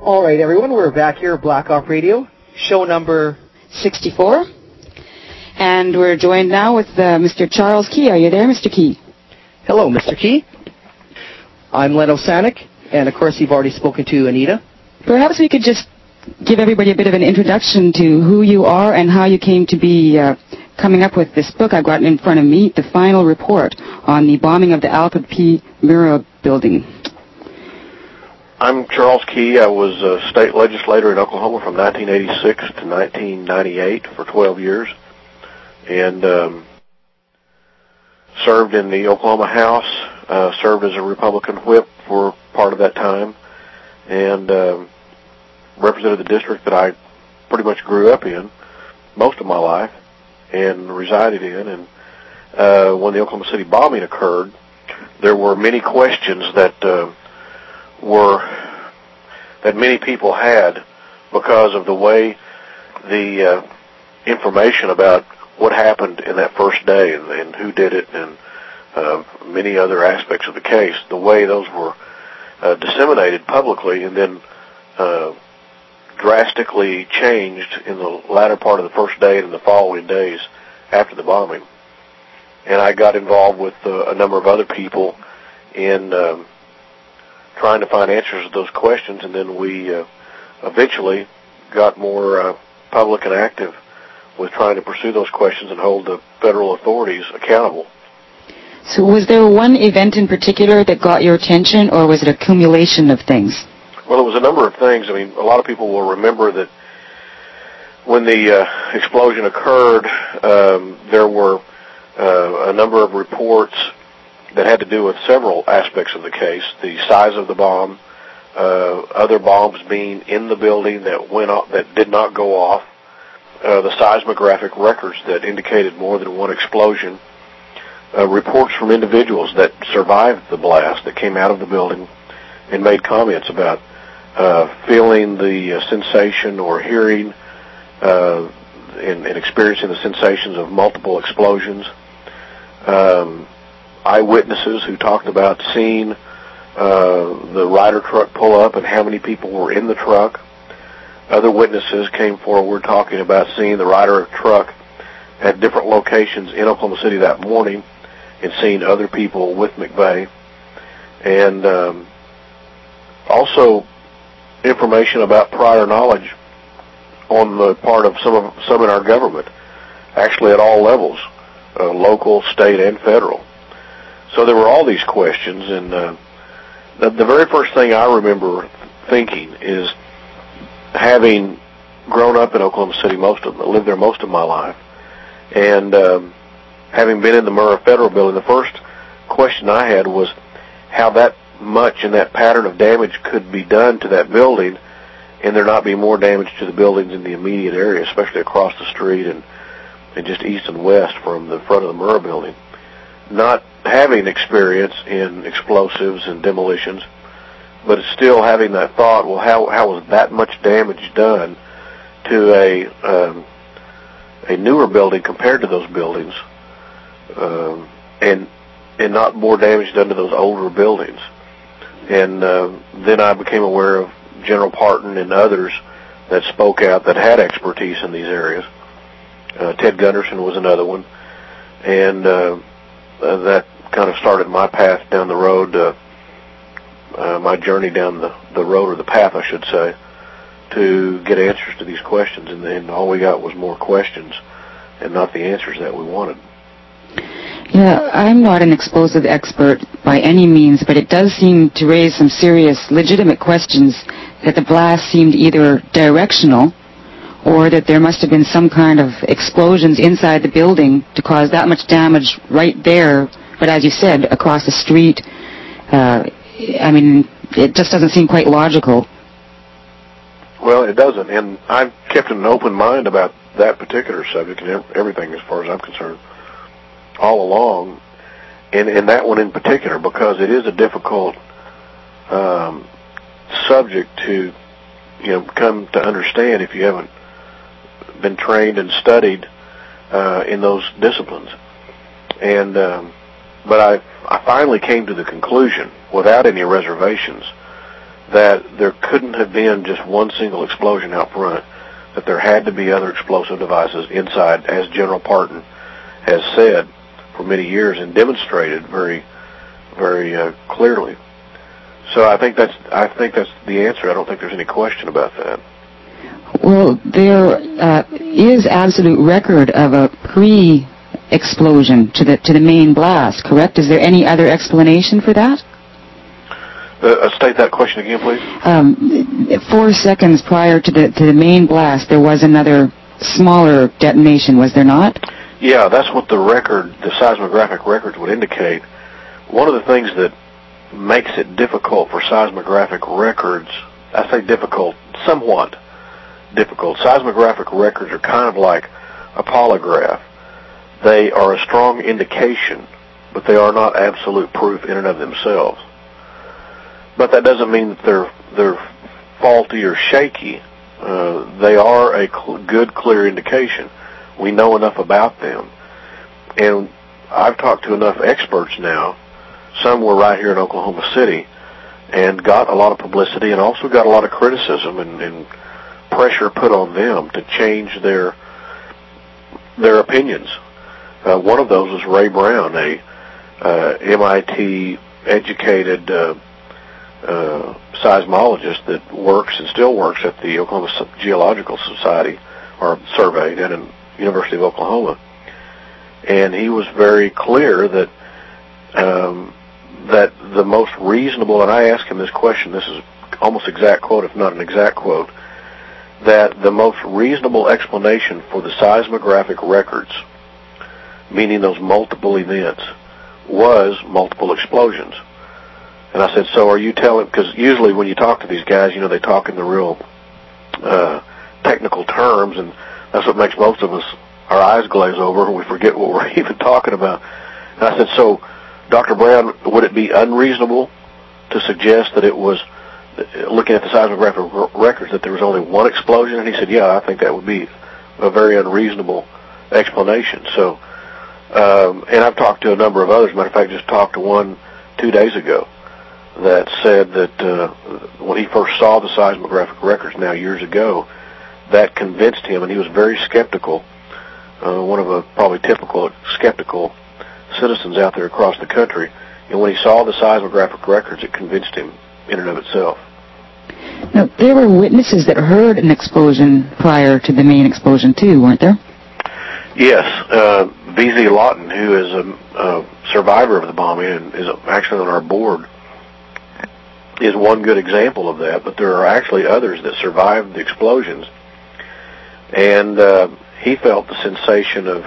All right, everyone, we're back here at Black Op Radio, show number 64. And we're joined now with Mr. Charles Key. Are you there, Mr. Key? Hello, Mr. Key. I'm Len Osanek, and of course you've already spoken to Anita. Perhaps we could just give everybody a bit of an introduction to who you are and how you came to be coming up with this book I've got in front of me, The Final Report on the Bombing of the Alfred P. Murrah Building. I'm Charles Key. I was a state legislator in Oklahoma from 1986 to 1998 for 12 years, and served in the Oklahoma House, served as a Republican whip for part of that time, and represented the district that I pretty much grew up in most of my life and resided in. And when the Oklahoma City bombing occurred, there were many questions that many people had because of the way the information about what happened in that first day and who did it and many other aspects of the case, the way those were disseminated publicly and then drastically changed in the latter part of the first day and in the following days after the bombing. And I got involved with a number of other people in trying to find answers to those questions, and then we eventually got more public and active with trying to pursue those questions and hold the federal authorities accountable. So was there one event in particular that got your attention, or was it an accumulation of things? Well, it was a number of things. I mean, a lot of people will remember that when the explosion occurred, there were a number of reports that had to do with several aspects of the case: the size of the bomb, other bombs being in the building that went off, that did not go off, the seismographic records that indicated more than one explosion, reports from individuals that survived the blast that came out of the building and made comments about feeling the sensation or hearing and experiencing the sensations of multiple explosions. Eyewitnesses who talked about seeing the Ryder truck pull up and how many people were in the truck. Other witnesses came forward talking about seeing the Ryder truck at different locations in Oklahoma City that morning and seeing other people with McVeigh. And also information about prior knowledge on the part of some in our government, actually at all levels, local, state, and federal. So there were all these questions, and the very first thing I remember thinking is, having grown up in Oklahoma City, lived there most of my life, and having been in the Murrah Federal Building, the first question I had was how that much and that pattern of damage could be done to that building and there not be more damage to the buildings in the immediate area, especially across the street and just east and west from the front of the Murrah Building. Not having experience in explosives and demolitions, but still having that thought, well, how was that much damage done to a newer building compared to those buildings, and not more damage done to those older buildings. And then I became aware of General Parton and others that spoke out that had expertise in these areas. Ted Gunderson was another one, and that kind of started my path down the road, my journey down the road, or the path, I should say, to get answers to these questions. And then all we got was more questions and not the answers that we wanted. Yeah, I'm not an explosive expert by any means, but it does seem to raise some serious, legitimate questions that the blast seemed either directional or that there must have been some kind of explosions inside the building to cause that much damage right there. But as you said, across the street, I mean, it just doesn't seem quite logical. Well, it doesn't, and I've kept an open mind about that particular subject and everything as far as I'm concerned all along, and that one in particular, because it is a difficult subject to come to understand if you haven't been trained and studied in those disciplines. And but I finally came to the conclusion, without any reservations, that there couldn't have been just one single explosion out front, that there had to be other explosive devices inside, as General Parton has said for many years and demonstrated very, very clearly. So I think that's the answer. I don't think there's any question about that. Well, there is absolute record of a pre-explosion to the main blast, correct? Is there any other explanation for that? State that question again, please. 4 seconds prior to the main blast, there was another smaller detonation, was there not? Yeah, that's what the seismographic records would indicate. One of the things that makes it difficult for seismographic records, I say difficult, somewhat difficult. Seismographic records are kind of like a polygraph. They are a strong indication, but they are not absolute proof in and of themselves. But that doesn't mean that they're faulty or shaky. They are a good, clear indication. We know enough about them. And I've talked to enough experts now. Some were right here in Oklahoma City and got a lot of publicity and also got a lot of criticism and pressure put on them to change their opinions. One of those was Ray Brown, a MIT educated seismologist that works and still works at the Oklahoma Geological Society, or surveyed at the University of Oklahoma. And he was very clear that that the most reasonable, and I asked him this question, this is almost exact quote, if not an exact quote, that the most reasonable explanation for the seismographic records, meaning those multiple events, was multiple explosions. And I said, so are you telling, because usually when you talk to these guys, they talk in the real technical terms, and that's what makes most of us, our eyes glaze over and we forget what we're even talking about. And I said, so, Dr. Brown, would it be unreasonable to suggest that it was, looking at the seismographic records, that there was only one explosion? And he said, yeah, I think that would be a very unreasonable explanation. So, and I've talked to a number of others. Matter of fact, just talked to one 2 days ago that said that when he first saw the seismographic records now years ago, that convinced him, and he was very skeptical, one of a probably typical skeptical citizens out there across the country, and when he saw the seismographic records, it convinced him in and of itself. Now, there were witnesses that heard an explosion prior to the main explosion, too, weren't there? Yes. B.Z. Lawton, who is a survivor of the bombing and is actually on our board, is one good example of that, but there are actually others that survived the explosions. And he felt the sensation of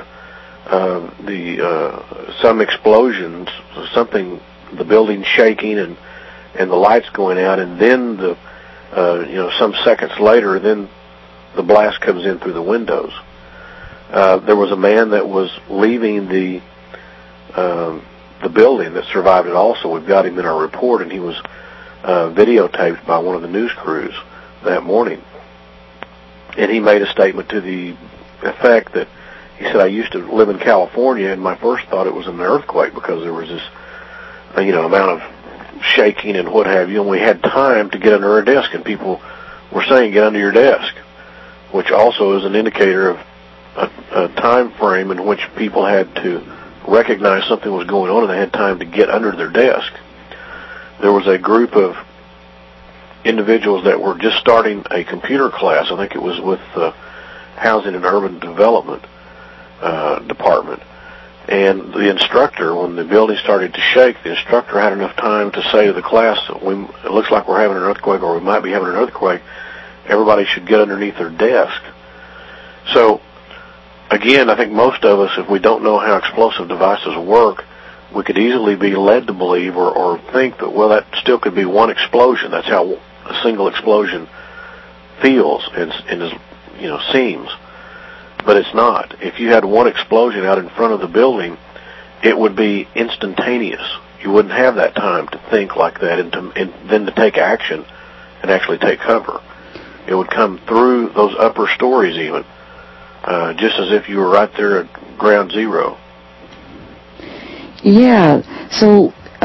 some explosions, something, the building shaking and the lights going out, and then some seconds later, then the blast comes in through the windows. There was a man that was leaving the building that survived it also. We've got him in our report, and he was videotaped by one of the news crews that morning. And he made a statement to the effect that, he said, I used to live in California, and my first thought it was an earthquake because there was this, amount of shaking and what have you, and we had time to get under our desk, and people were saying, get under your desk, which also is an indicator of a time frame in which people had to recognize something was going on, and they had time to get under their desk. There was a group of individuals that were just starting a computer class. I think it was with the Housing and Urban Development Department. And the instructor, when the building started to shake, the instructor had enough time to say to the class, it looks like we're having an earthquake, or we might be having an earthquake. Everybody should get underneath their desk. So, again, I think most of us, if we don't know how explosive devices work, we could easily be led to believe or think that, well, that still could be one explosion. That's how a single explosion feels and seems. But it's not. If you had one explosion out in front of the building, it would be instantaneous. You wouldn't have that time to think like that and then to take action and actually take cover. It would come through those upper stories even, just as if you were right there at ground zero. Yeah. So,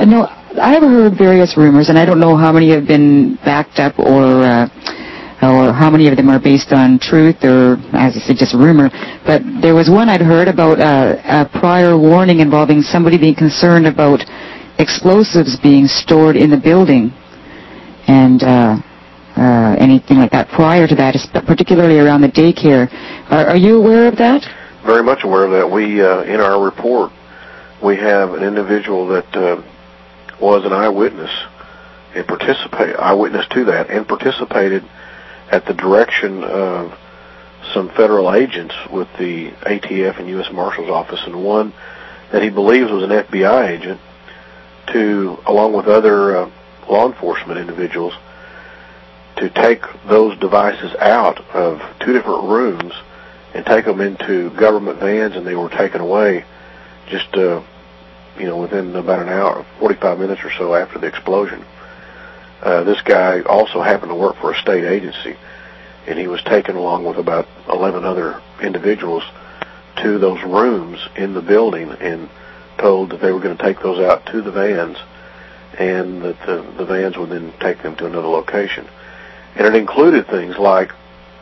I've heard various rumors, and I don't know how many have been backed up or how many of them are based on truth or, as I said, just rumor. But there was one I'd heard about a prior warning involving somebody being concerned about explosives being stored in the building and anything like that prior to that, particularly around the daycare. Are you aware of that? Very much aware of that. We, in our report, we have an individual that was an eyewitness to that and participated at the direction of some federal agents with the ATF and U.S. Marshal's Office, and one that he believes was an FBI agent, along with other law enforcement individuals, to take those devices out of 2 different rooms and take them into government vans, and they were taken away just, within about an hour, 45 minutes or so after the explosion. This guy also happened to work for a state agency, and he was taken along with about 11 other individuals to those rooms in the building and told that they were going to take those out to the vans, and that the vans would then take them to another location. And it included things like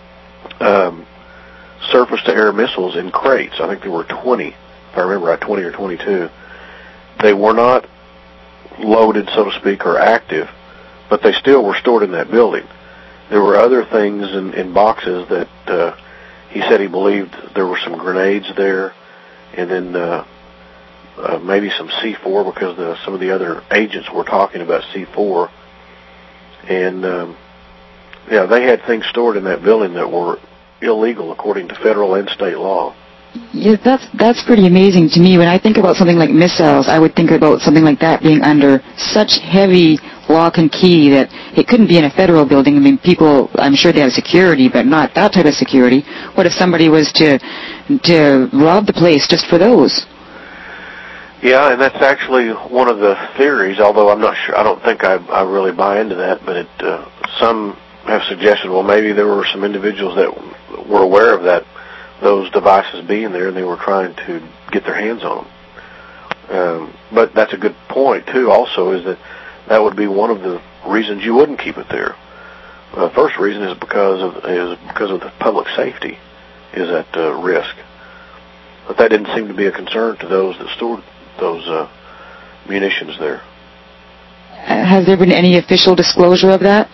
surface-to-air missiles in crates. I think there were 20, if I remember right, 20 or 22. They were not loaded, so to speak, or active, but they still were stored in that building. There were other things in boxes that he said he believed there were some grenades there, and then maybe some C4, because some of the other agents were talking about C4. And they had things stored in that building that were illegal according to federal and state law. Yeah, that's pretty amazing to me. When I think about something like missiles, I would think about something like that being under such heavy lock and key that it couldn't be in a federal building. I mean, people, I'm sure they have security, but not that type of security. What if somebody was to rob the place just for those? Yeah, and that's actually one of the theories, although I'm not sure, I don't think I really buy into that, but some have suggested, well, maybe there were some individuals that were aware of those devices being there, and they were trying to get their hands on them. But that's a good point, too, also, is that would be one of the reasons you wouldn't keep it there. The first reason is because of the public safety is at risk. But that didn't seem to be a concern to those that stored those munitions there. Has there been any official disclosure of that?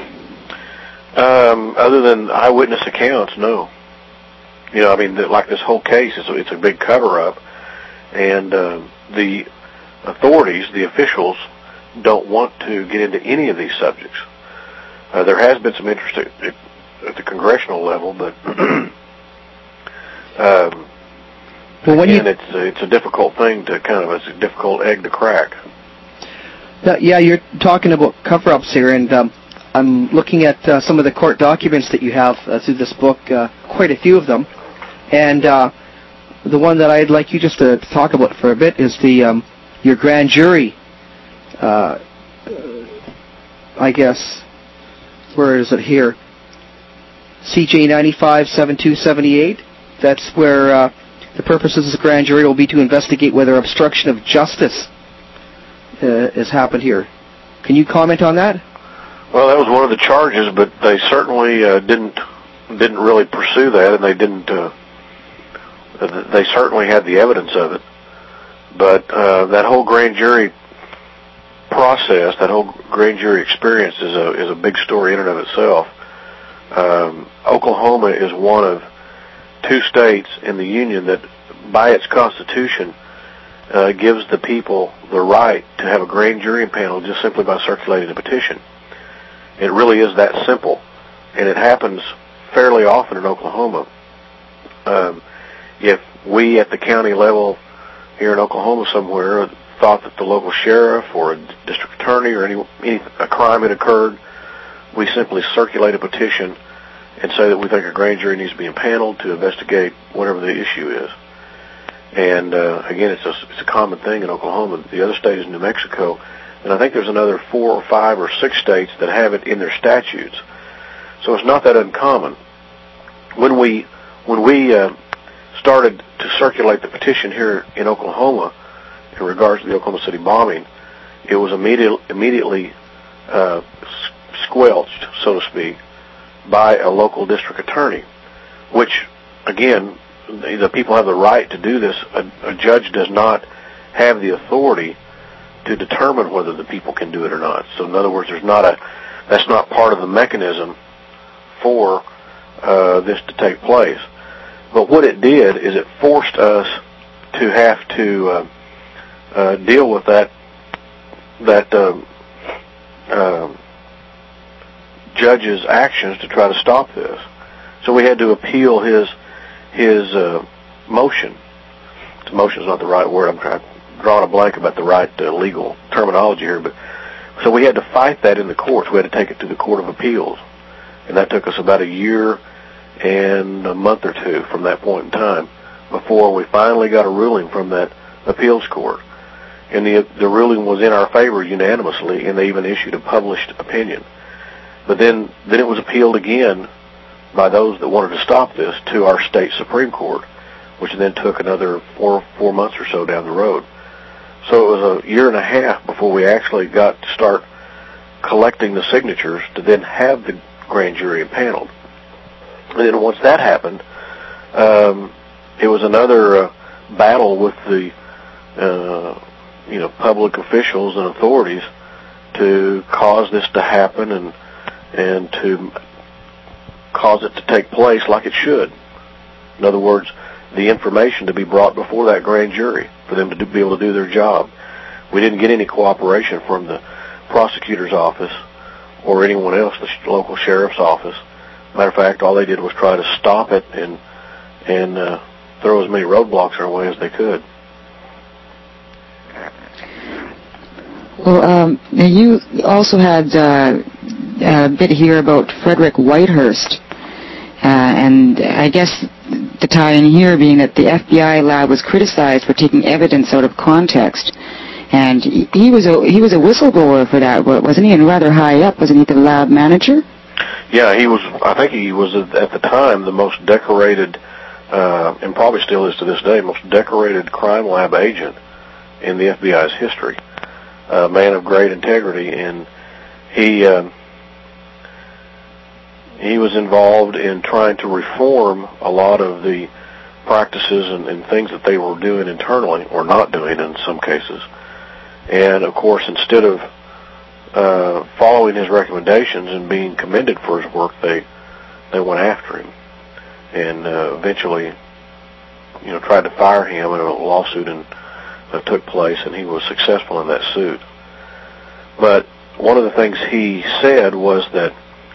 Other than eyewitness accounts, no. Like this whole case, it's a big cover-up, and the authorities, the officials, don't want to get into any of these subjects. There has been some interest at the congressional level, but it's a difficult thing it's a difficult egg to crack. Yeah, you're talking about cover-ups here, and I'm looking at some of the court documents that you have through this book, quite a few of them, and the one that I'd like you just to talk about for a bit is your grand jury. I guess, where is it here? CJ 95-7278. That's where the purposes of the grand jury will be to investigate whether obstruction of justice has happened here. Can you comment on that? Well, that was one of the charges, but they certainly didn't really pursue that, and they didn't. They certainly had the evidence of it, but that whole grand jury process, that whole grand jury experience is a big story in and of itself. Oklahoma is one of 2 states in the Union that, by its Constitution, gives the people the right to have a grand jury panel just simply by circulating a petition. It really is that simple, and it happens fairly often in Oklahoma. If we at the county level here in Oklahoma somewhere thought that the local sheriff or a district attorney or a crime had occurred, we simply circulate a petition and say that we think a grand jury needs to be impaneled to investigate whatever the issue is. And again, it's a common thing in Oklahoma. The other state is New Mexico, and I think there's another 4 or 5 or 6 states that have it in their statutes. So it's not that uncommon. When we started to circulate the petition here in Oklahoma in regards to the Oklahoma City bombing, it was immediately squelched, so to speak, by a local district attorney, which, again, the people have the right to do this. A judge does not have the authority to determine whether the people can do it or not. So in other words, that's not part of the mechanism for this to take place. But what it did is it forced us to have to deal with that judge's actions to try to stop this. So we had to appeal his motion. Motion is not the right word. I'm drawing a blank about the right legal terminology here, but so we had to fight that in the courts. We had to take it to the Court of Appeals, and that took us about a year and a month or two from that point in time before we finally got a ruling from that appeals court. And the ruling was in our favor unanimously, and they even issued a published opinion. But then it was appealed again by those that wanted to stop this to our state Supreme Court, which then took another four months or so down the road. So it was a year and a half before we actually got to start collecting the signatures to then have the grand jury impaneled. And then once that happened, it was another battle with the public officials and authorities to cause this to happen and to cause it to take place like it should. In other words, the information to be brought before that grand jury for them to be able to do their job. We didn't get any cooperation from the prosecutor's office or anyone else, the local sheriff's office. Matter of fact, all they did was try to stop it and throw as many roadblocks our way as they could. Well, you also had a bit here about Frederick Whitehurst, and I guess the tie-in here being that the FBI lab was criticized for taking evidence out of context, and he was a whistleblower for that, wasn't he? And rather high up, wasn't he the lab manager? Yeah, he was. I think he was at the time the most decorated, and probably still is to this day, most decorated crime lab agent in the FBI's history. A man of great integrity, and he was involved in trying to reform a lot of the practices and things that they were doing internally, or not doing in some cases. And of course, instead of following his recommendations and being commended for his work, they went after him and eventually, tried to fire him in a lawsuit that took place, and he was successful in that suit. But one of the things he said was that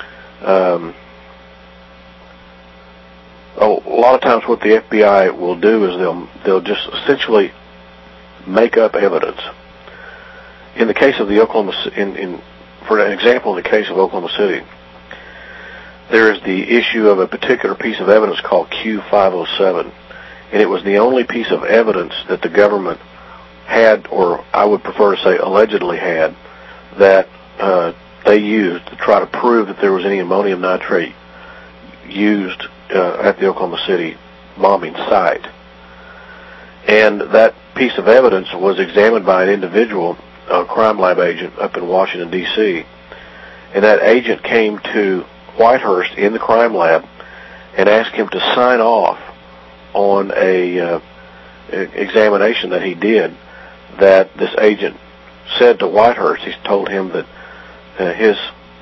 a lot of times what the FBI will do is they'll just essentially make up evidence. In the case of the for an example, in the case of Oklahoma City, there is the issue of a particular piece of evidence called Q507, and it was the only piece of evidence that the government had, or I would prefer to say allegedly had, that they used to try to prove that there was any ammonium nitrate used at the Oklahoma City bombing site. And that piece of evidence was examined by an individual, a crime lab agent up in Washington, D.C., and that agent came to Whitehurst in the crime lab and asked him to sign off on a examination that he did, that this agent said to Whitehurst. He told him that his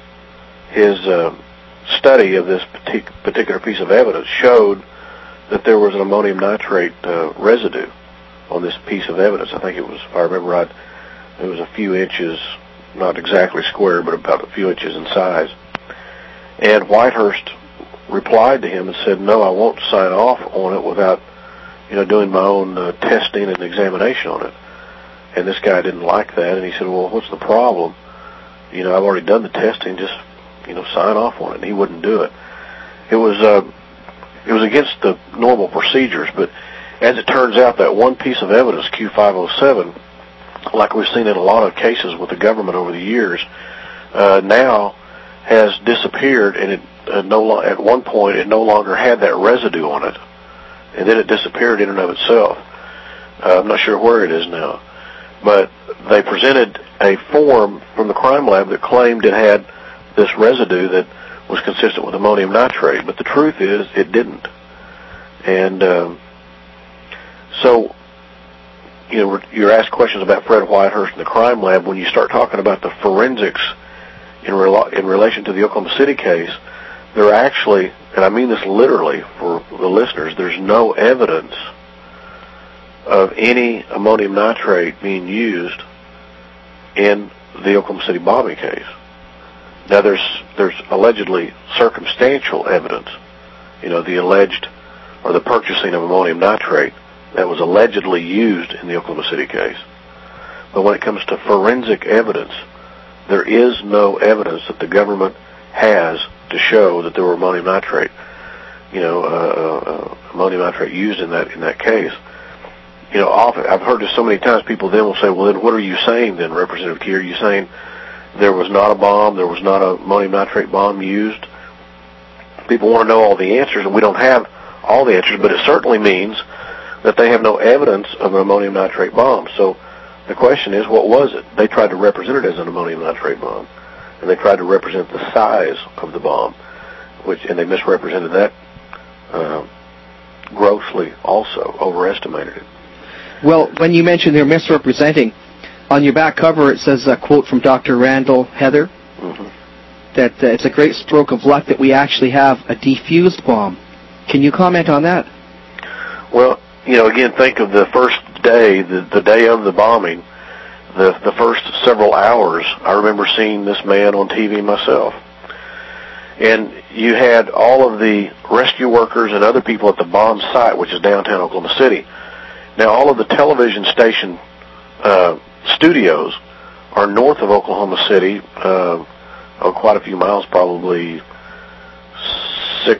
study of this particular piece of evidence showed that there was an ammonium nitrate residue on this piece of evidence. I think it was, if I remember right, it was a few inches, not exactly square, but about a few inches in size. And Whitehurst replied to him and said, "No, I won't sign off on it without, doing my own testing and examination on it." And this guy didn't like that, and he said, "Well, what's the problem? I've already done the testing. Just, sign off on it." And he wouldn't do it. It was against the normal procedures, but as it turns out, that one piece of evidence, Q507, like we've seen in a lot of cases with the government over the years, now has disappeared, and at one point it no longer had that residue on it, and then it disappeared in and of itself. I'm not sure where it is now, but they presented a form from the crime lab that claimed it had this residue that was consistent with ammonium nitrate, but the truth is it didn't. And so, you know, you're asked questions about Fred Whitehurst and the crime lab. When you start talking about the forensics in relation to the Oklahoma City case, there are actually, and I mean this literally for the listeners, there's no evidence of any ammonium nitrate being used in the Oklahoma City bombing case. Now, there's allegedly circumstantial evidence, you know, the alleged or the purchasing of ammonium nitrate that was allegedly used in the Oklahoma City case. But when it comes to forensic evidence, there is no evidence that the government has to show that there were ammonium nitrate, ammonium nitrate used in that case. You know, often I've heard this so many times. People then will say, "Well, then what are you saying, then, Representative Key? Are you saying there was not a bomb, there was not a ammonium nitrate bomb used?" People want to know all the answers, and we don't have all the answers, but it certainly means that they have no evidence of an ammonium nitrate bomb. So the question is, what was it? They tried to represent it as an ammonium nitrate bomb, and they tried to represent the size of the bomb, and they misrepresented that grossly also, overestimated it. Well, when you mentioned they're misrepresenting, on your back cover it says a quote from Dr. Randall Heather, that it's a great stroke of luck that we actually have a defused bomb. Can you comment on that? Well, you know, again, think of the first day, the day of the bombing, the first several hours. I remember seeing this man on TV myself. And you had all of the rescue workers and other people at the bomb site, which is downtown Oklahoma City. Now, all of the television station studios are north of Oklahoma City, quite a few miles, probably 7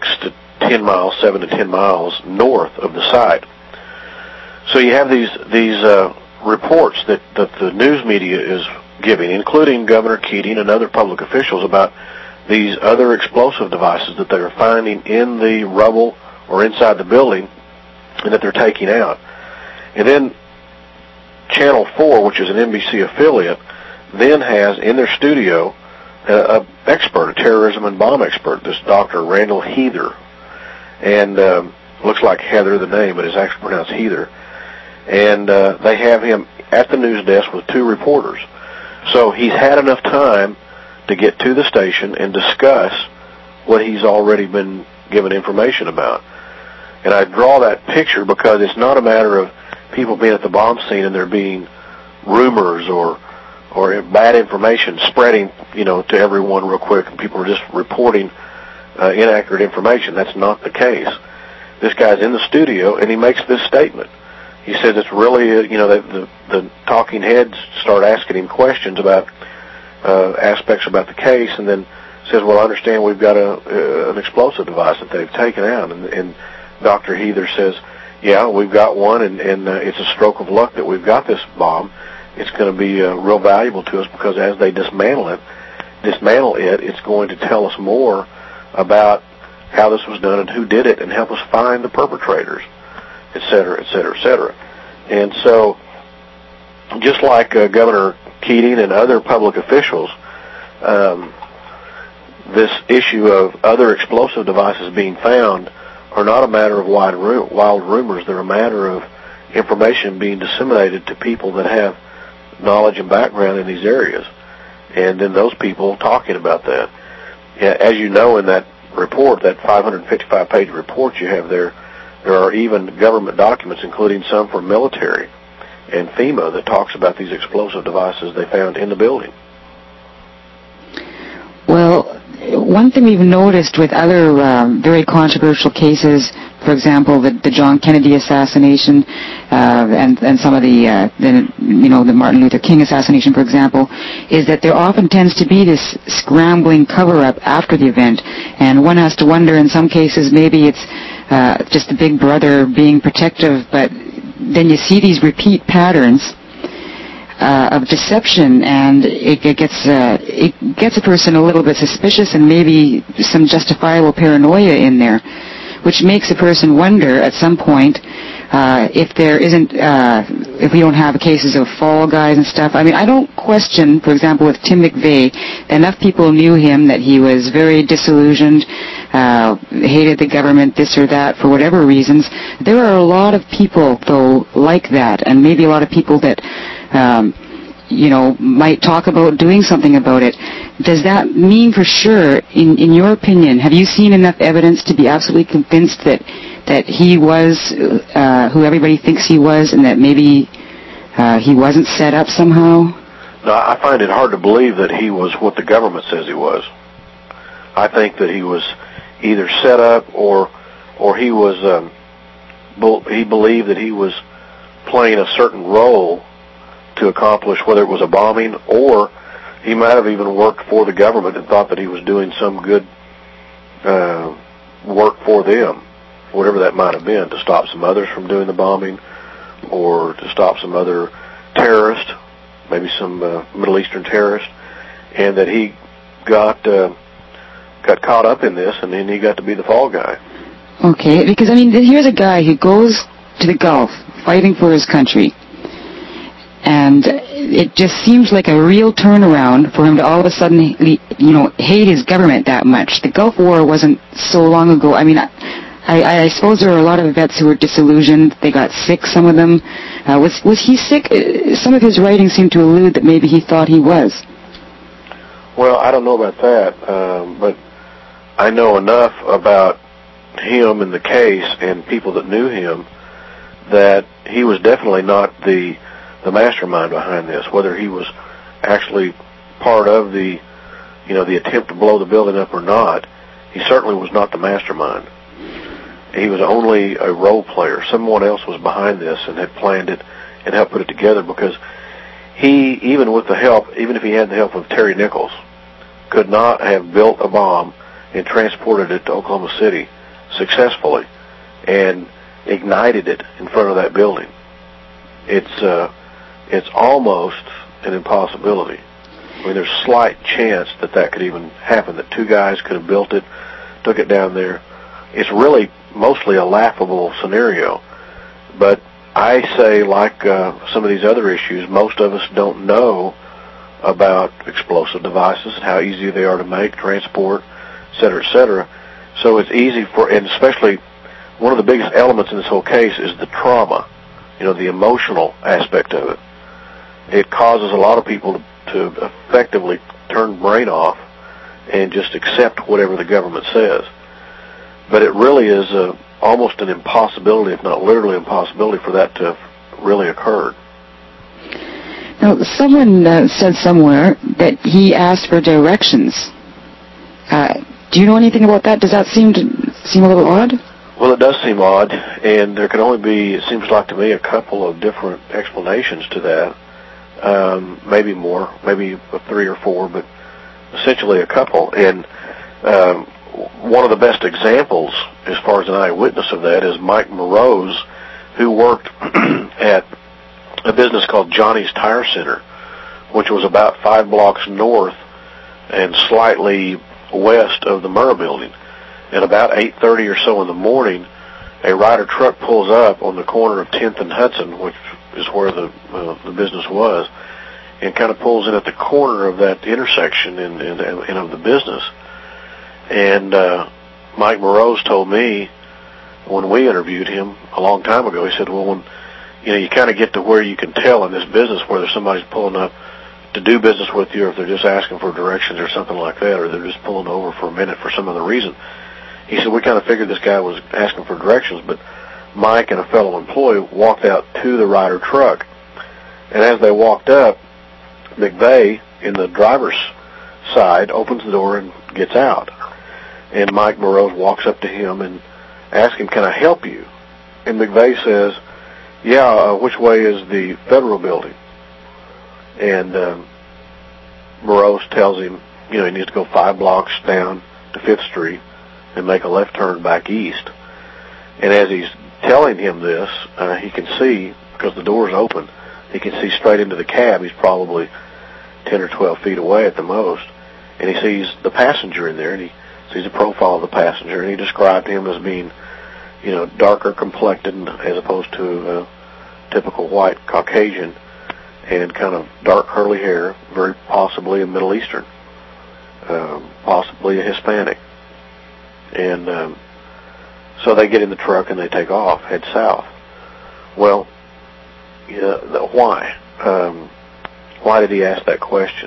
to 10 miles north of the site. So you have these reports that the news media is giving, including Governor Keating and other public officials, about these other explosive devices that they are finding in the rubble or inside the building and that they're taking out. And then Channel 4, which is an NBC affiliate, then has in their studio an expert, a terrorism and bomb expert, this Dr. Randall Heather. And looks like Heather, the name, but it's actually pronounced Heather. And they have him at the news desk with 2 reporters. So he's had enough time to get to the station and discuss what he's already been given information about. And I draw that picture because it's not a matter of people being at the bomb scene and there being rumors or bad information spreading, you know, to everyone real quick, and people are just reporting inaccurate information. That's not the case. This guy's in the studio, and he makes this statement. He says it's really, the talking heads start asking him questions about aspects about the case, and then says, well, I understand we've got an explosive device that they've taken out. And Dr. Heather says, yeah, we've got one, and it's a stroke of luck that we've got this bomb. It's going to be real valuable to us because as they dismantle it, it's going to tell us more about how this was done and who did it and help us find the perpetrators, et cetera, et cetera, et cetera. And so just like Governor Keating and other public officials, this issue of other explosive devices being found are not a matter of wild rumors. They're a matter of information being disseminated to people that have knowledge and background in these areas, and then those people talking about that. As you know, in that report, that 555-page report you have there are even government documents, including some from military and FEMA, that talks about these explosive devices they found in the building. Well, one thing we've noticed with other very controversial cases, for example, the John Kennedy assassination and some of the Martin Luther King assassination, for example, is that there often tends to be this scrambling cover-up after the event, and one has to wonder in some cases maybe it's just the big brother being protective, but then you see these repeat patterns of deception, and it gets a person a little bit suspicious and maybe some justifiable paranoia in there, which makes a person wonder at some point, if there isn't, if we don't have cases of fall guys and stuff. I mean, I don't question, for example, with Tim McVeigh, enough people knew him that he was very disillusioned, hated the government, this or that, for whatever reasons. There are a lot of people, though, like that, and maybe a lot of people that, might talk about doing something about it. Does that mean for sure, in your opinion, have you seen enough evidence to be absolutely convinced that he was who everybody thinks he was, and that maybe he wasn't set up somehow? No, I find it hard to believe that he was what the government says he was. I think that he was either set up or he was he believed that he was playing a certain role to accomplish, whether it was a bombing, or he might have even worked for the government and thought that he was doing some good work for them, whatever that might have been, to stop some others from doing the bombing, or to stop some other terrorist, maybe some Middle Eastern terrorist, and that he got caught up in this, and then he got to be the fall guy. Okay, because I mean, here's a guy who goes to the Gulf fighting for his country, and it just seems like a real turnaround for him to all of a sudden, hate his government that much. The Gulf War wasn't so long ago. I mean, I suppose there were a lot of vets who were disillusioned. They got sick, some of them. Was he sick? Some of his writings seem to allude that maybe he thought he was. Well, I don't know about that, but I know enough about him and the case and people that knew him that he was definitely not the mastermind behind this. Whether he was actually part of the attempt to blow the building up or not, he certainly was not the mastermind. He was only a role player. Someone else was behind this and had planned it and helped put it together, because he, even if he had the help of Terry Nichols, could not have built a bomb and transported it to Oklahoma City successfully and ignited it in front of that building. It's almost an impossibility. I mean, there's a slight chance that could even happen, that two guys could have built it, took it down there. It's really mostly a laughable scenario. But I say, like some of these other issues, most of us don't know about explosive devices and how easy they are to make, transport, et cetera, et cetera. So it's easy and especially one of the biggest elements in this whole case is the trauma, the emotional aspect of it. It causes a lot of people to effectively turn brain off and just accept whatever the government says. But it really is almost an impossibility, if not literally impossibility, for that to have really occurred. Now, someone said somewhere that he asked for directions. Do you know anything about that? Does that seem a little odd? Well, it does seem odd, and there can only be, it seems like to me, a couple of different explanations to that. Maybe more, maybe 3 or 4, but essentially a couple. And one of the best examples, as far as an eyewitness of that, is Mike Morose, who worked at a business called Johnny's Tire Center, which was about 5 blocks north and slightly west of the Murrah Building. And about 8:30 or so in the morning, a Ryder truck pulls up on the corner of 10th and Hudson, which is where the business was, and kind of pulls in at the corner of that intersection and of the business. And Mike Morose told me when we interviewed him a long time ago, he said, well, when you kind of get to where you can tell in this business whether somebody's pulling up to do business with you, or if they're just asking for directions or something like that, or they're just pulling over for a minute for some other reason. He said, we kind of figured this guy was asking for directions, but Mike and a fellow employee walked out to the Ryder truck. And as they walked up, McVeigh, in the driver's side, opens the door and gets out. And Mike Morose walks up to him and asks him, can I help you? And McVeigh says, yeah, which way is the Federal Building? And Morose tells him, he needs to go 5 blocks down to 5th Street and make a left turn back east. And as he's telling him this, he can see, because the door's open, he can see straight into the cab. He's probably 10 or 12 feet away at the most. And he sees the passenger in there, and he sees a profile of the passenger, and he described him as being, darker complected as opposed to typical white Caucasian, and kind of dark curly hair, very possibly a Middle Eastern, possibly a Hispanic. And so they get in the truck and they take off, head south. Well, why? Why did he ask that question?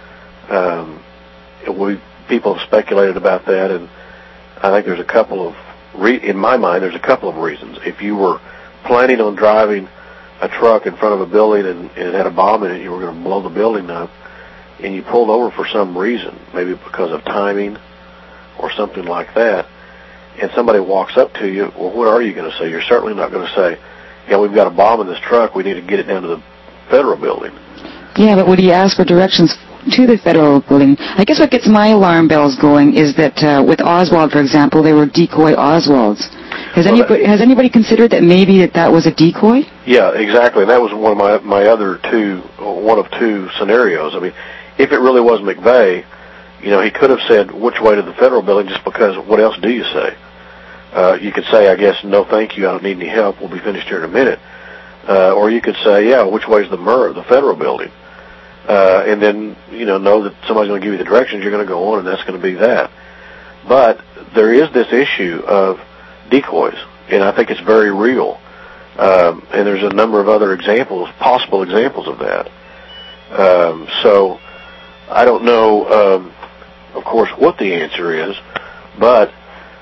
People have speculated about that, and I think there's a couple of, in my mind, there's a couple of reasons. If you were planning on driving a truck in front of a building and it had a bomb in it, you were going to blow the building up, and you pulled over for some reason, maybe because of timing or something like that, and somebody walks up to you, well, what are you going to say? You're certainly not going to say, yeah, we've got a bomb in this truck, we need to get it down to the federal building. Yeah, but would he ask for directions to the federal building? I guess what gets my alarm bells going is that with Oswald, for example, there were decoy Oswalds. Has anybody considered that maybe that was a decoy? Yeah, exactly. And that was one of one of two scenarios. I mean, if it really was McVeigh, he could have said, which way to the federal building, just because what else do you say? You could say, I guess, no thank you, I don't need any help, we'll be finished here in a minute. Or you could say, yeah, which way is the federal building? And then, know that somebody's going to give you the directions, you're going to go on, and that's going to be that. But there is this issue of decoys, and I think it's very real. And there's a number of other possible examples of that. So I don't know, of course, what the answer is, but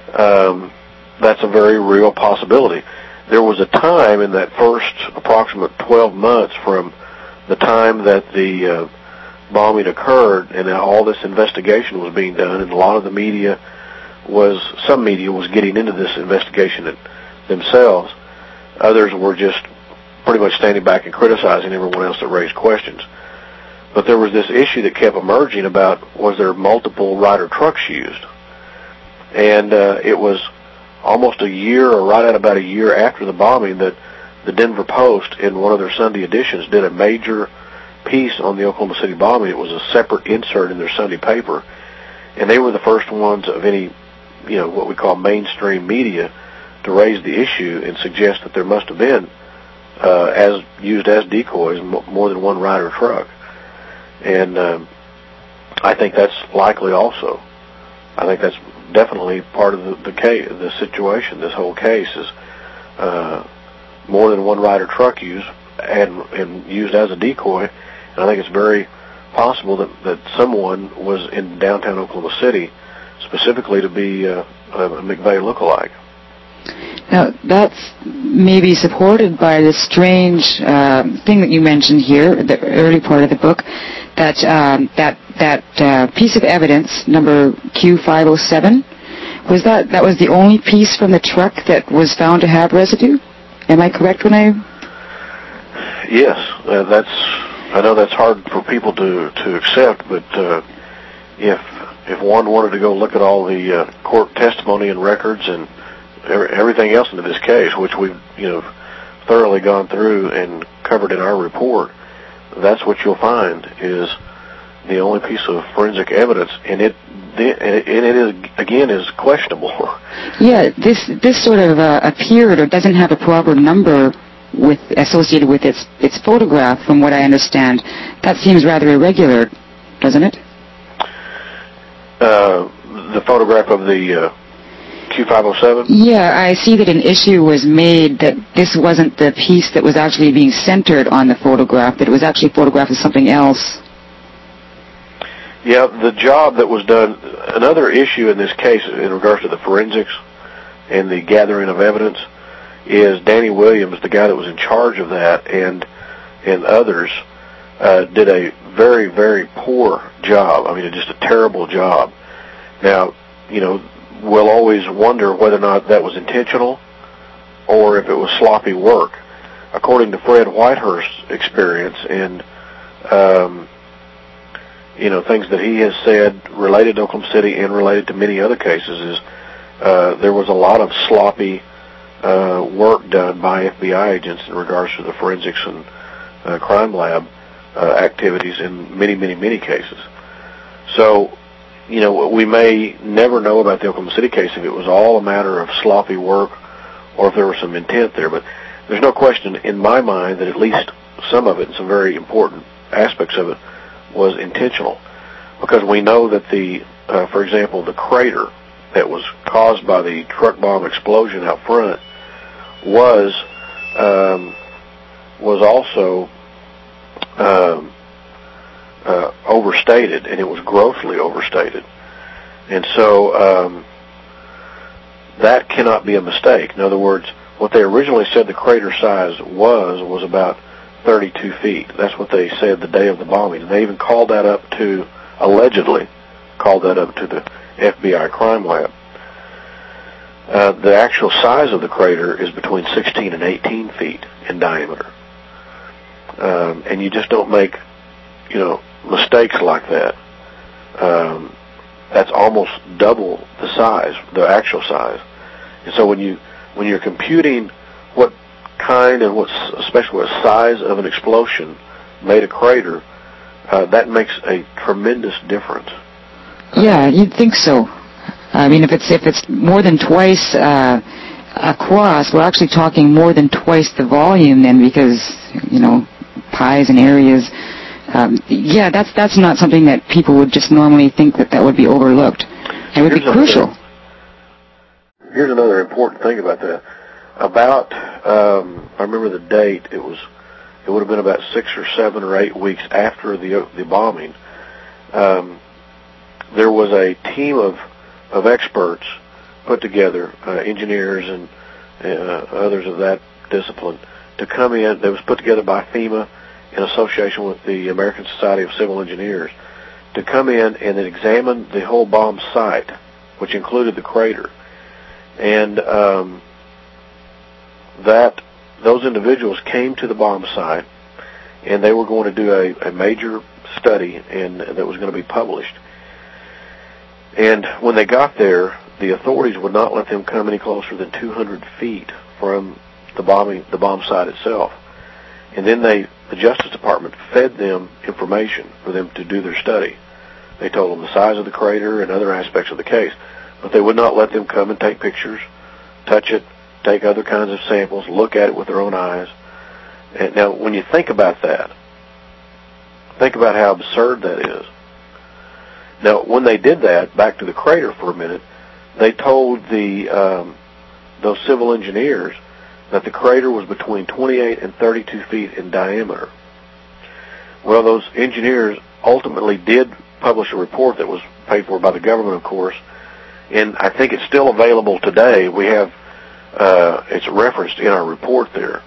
that's a very real possibility. There was a time in that first approximate 12 months from the time that the bombing occurred and all this investigation was being done, and a lot of the media some media was getting into this investigation themselves. Others were just pretty much standing back and criticizing everyone else that raised questions. But there was this issue that kept emerging about, was there multiple Ryder trucks used? And it was almost a year, or right at about a year after the bombing, that the Denver Post, in one of their Sunday editions, did a major piece on the Oklahoma City bombing. It was a separate insert in their Sunday paper, and they were the first ones of any, what we call mainstream media, to raise the issue and suggest that there must have been, used as decoys, more than one Ryder truck. And I think that's likely also. I think that's definitely part of the situation. This whole case is more than one Ryder truck used and used as a decoy. And I think it's very possible that someone was in downtown Oklahoma City specifically to be a McVeigh lookalike. Now, that's maybe supported by this strange thing that you mentioned here, the early part of the book, that piece of evidence, number Q507, that was the only piece from the truck that was found to have residue? Am I correct when I... Yes, I know that's hard for people to accept, but if one wanted to go look at all the court testimony and records and everything else into this case, which we've thoroughly gone through and covered in our report, that's what you'll find is the only piece of forensic evidence, and it is questionable. Yeah, this sort of appeared or doesn't have a proper number associated with its photograph, from what I understand. That seems rather irregular, doesn't it? The photograph of the Q507? Yeah, I see that an issue was made that this wasn't the piece that was actually being centered on the photograph, that it was actually photographed as something else. Yeah, the job that was done, another issue in this case in regards to the forensics and the gathering of evidence is Danny Williams, the guy that was in charge of that, and others did a very, very poor job. I mean, just a terrible job. Now, we'll always wonder whether or not that was intentional or if it was sloppy work. According to Fred Whitehurst's experience and things that he has said related to Oklahoma City and related to many other cases, is there was a lot of sloppy work done by FBI agents in regards to the forensics and crime lab activities in many, many, many cases. So, we may never know about the Oklahoma City case if it was all a matter of sloppy work or if there was some intent there. But there's no question in my mind that at least some of it, and some very important aspects of it, was intentional, because we know that for example, the crater that was caused by the truck bomb explosion out front was also overstated, and it was grossly overstated. And so that cannot be a mistake. In other words, what they originally said the crater size was about 32 feet. That's what they said the day of the bombing. And they even allegedly called that up to the FBI crime lab. The actual size of the crater is between 16 and 18 feet in diameter. And you just don't make, mistakes like that. That's almost double the size, the actual size. And so when you're computing what kind and especially what size of an explosion made a crater, that makes a tremendous difference. Yeah, you'd think so. I mean, if it's more than twice across, we're actually talking more than twice the volume then, because pies and areas. That's not something that people would just normally think that would be overlooked. It would be crucial. Here's another important thing about that. I remember the date. It would have been about 6 or 7 or 8 weeks after the bombing. There was a team of experts put together, engineers and others of that discipline, to come in. That was put together by FEMA in association with the American Society of Civil Engineers, to come in and examine the whole bomb site, which included the crater. And those individuals came to the bomb site, and they were going to do a major study, and that was going to be published. And when they got there, the authorities would not let them come any closer than 200 feet from the bomb site itself. And then the Justice Department fed them information for them to do their study. They told them the size of the crater and other aspects of the case, but they would not let them come and take pictures, touch it, take other kinds of samples, look at it with their own eyes. And now, when you think about that, think about how absurd that is. Now, when they did that, back to the crater for a minute, they told those civil engineers that the crater was between 28 and 32 feet in diameter. Well, those engineers ultimately did publish a report that was paid for by the government, of course, and I think it's still available today. We have it's referenced in our report there.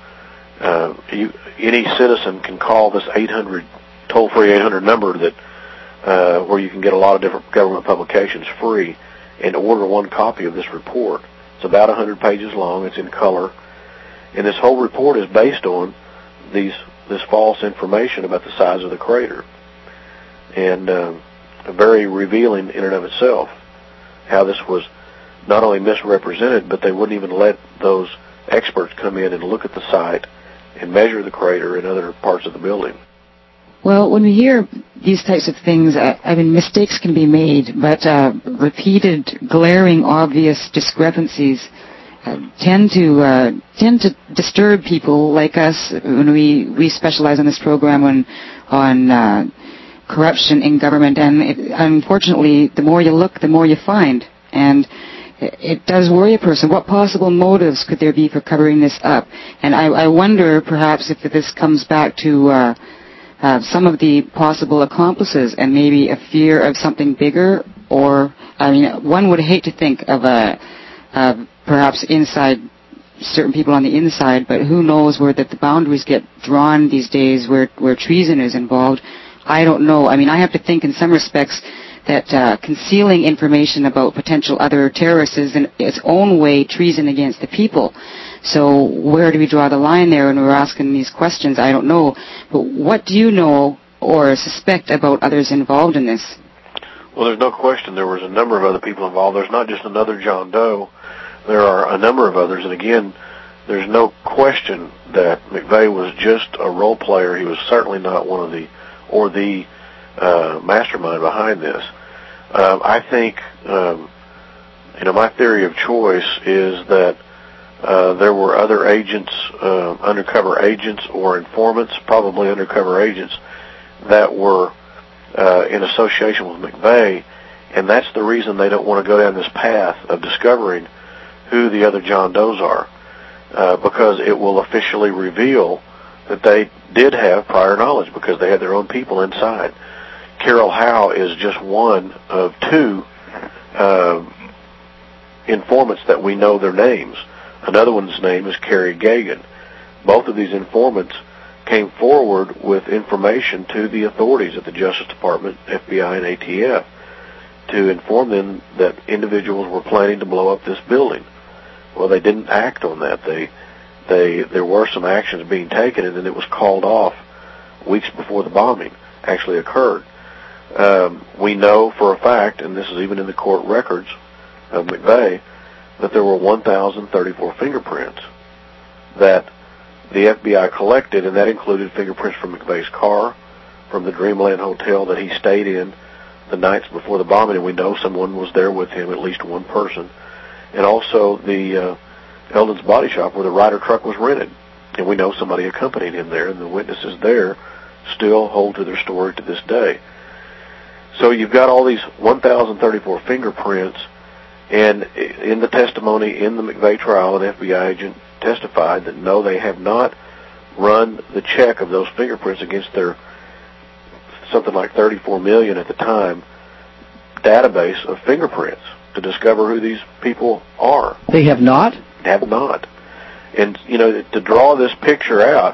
Any citizen can call this 800 toll-free 800 number that where you can get a lot of different government publications free and order one copy of this report. It's about 100 pages long. It's in color, and this whole report is based on this false information about the size of the crater, and very revealing in and of itself how this was not only misrepresented, but they wouldn't even let those experts come in and look at the site and measure the crater and other parts of the building. Well, when we hear these types of things, I mean, mistakes can be made, but repeated, glaring, obvious discrepancies tend to disturb people like us when we specialize on this program on corruption in government. And unfortunately, the more you look, the more you find. And it does worry a person. What possible motives could there be for covering this up? And I wonder, perhaps, if this comes back to some of the possible accomplices and maybe a fear of something bigger, or, I mean, one would hate to think of perhaps inside, certain people on the inside, but who knows where the boundaries get drawn these days where treason is involved. I don't know. I mean, I have to think in some respects that concealing information about potential other terrorists is in its own way treason against the people. So where do we draw the line there when we're asking these questions? I don't know. But what do you know or suspect about others involved in this? Well, there's no question there was a number of other people involved. There's not just another John Doe. There are a number of others. And again, there's no question that McVeigh was just a role player. He was certainly not one of the mastermind behind this. I think, my theory of choice is that There were other agents, undercover agents or informants, probably undercover agents, that were in association with McVeigh, and that's the reason they don't want to go down this path of discovering who the other John Does are, because it will officially reveal that they did have prior knowledge because they had their own people inside. Carol Howe is just one of two informants that we know their names. Another one's name is Kerry Gagan. Both of these informants came forward with information to the authorities at the Justice Department, FBI, and ATF to inform them that individuals were planning to blow up this building. Well, they didn't act on that. There were some actions being taken, and then it was called off weeks before the bombing actually occurred. We know for a fact, and this is even in the court records of McVeigh, that there were 1,034 fingerprints that the FBI collected, and that included fingerprints from McVeigh's car, from the Dreamland Hotel that he stayed in the nights before the bombing, and we know someone was there with him, at least one person, and also the Eldon's Body Shop where the Ryder truck was rented, and we know somebody accompanied him there, and the witnesses there still hold to their story to this day. So you've got all these 1,034 fingerprints, and in the testimony in the McVeigh trial, an FBI agent testified that no, they have not run the check of those fingerprints against their something like 34 million at the time database of fingerprints to discover who these people are. They have not? Have not. And, you know, to draw this picture out,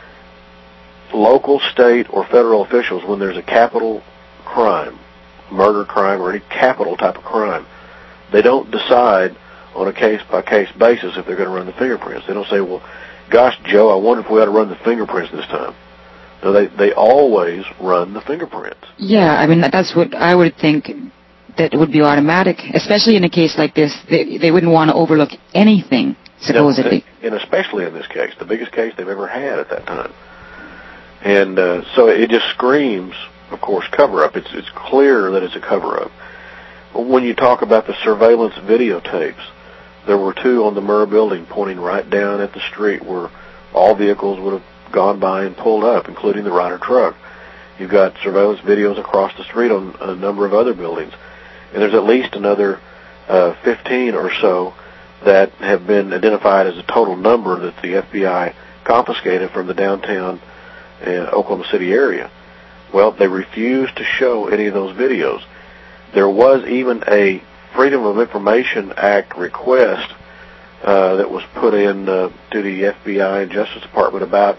local, state, or federal officials, when there's a capital crime, murder crime, or any capital type of crime, they don't decide on a case-by-case basis if they're going to run the fingerprints. They don't say, well, gosh, Joe, I wonder if we ought to run the fingerprints this time. No, they always run the fingerprints. Yeah, I mean, that's what I would think that would be automatic, especially in a case like this. They wouldn't want to overlook anything, supposedly. No, and especially in this case, the biggest case they've ever had at that time. And so it just screams, of course, cover-up. It's clear that it's a cover-up. When you talk about the surveillance videotapes, there were two on the Murrah building pointing right down at the street where all vehicles would have gone by and pulled up, including the Ryder truck. You've got surveillance videos across the street on a number of other buildings. And there's at least another 15 or so that have been identified as a total number that the FBI confiscated from the downtown Oklahoma City area. Well, they refused to show any of those videos. There was even a Freedom of Information Act request that was put in to the FBI and Justice Department about,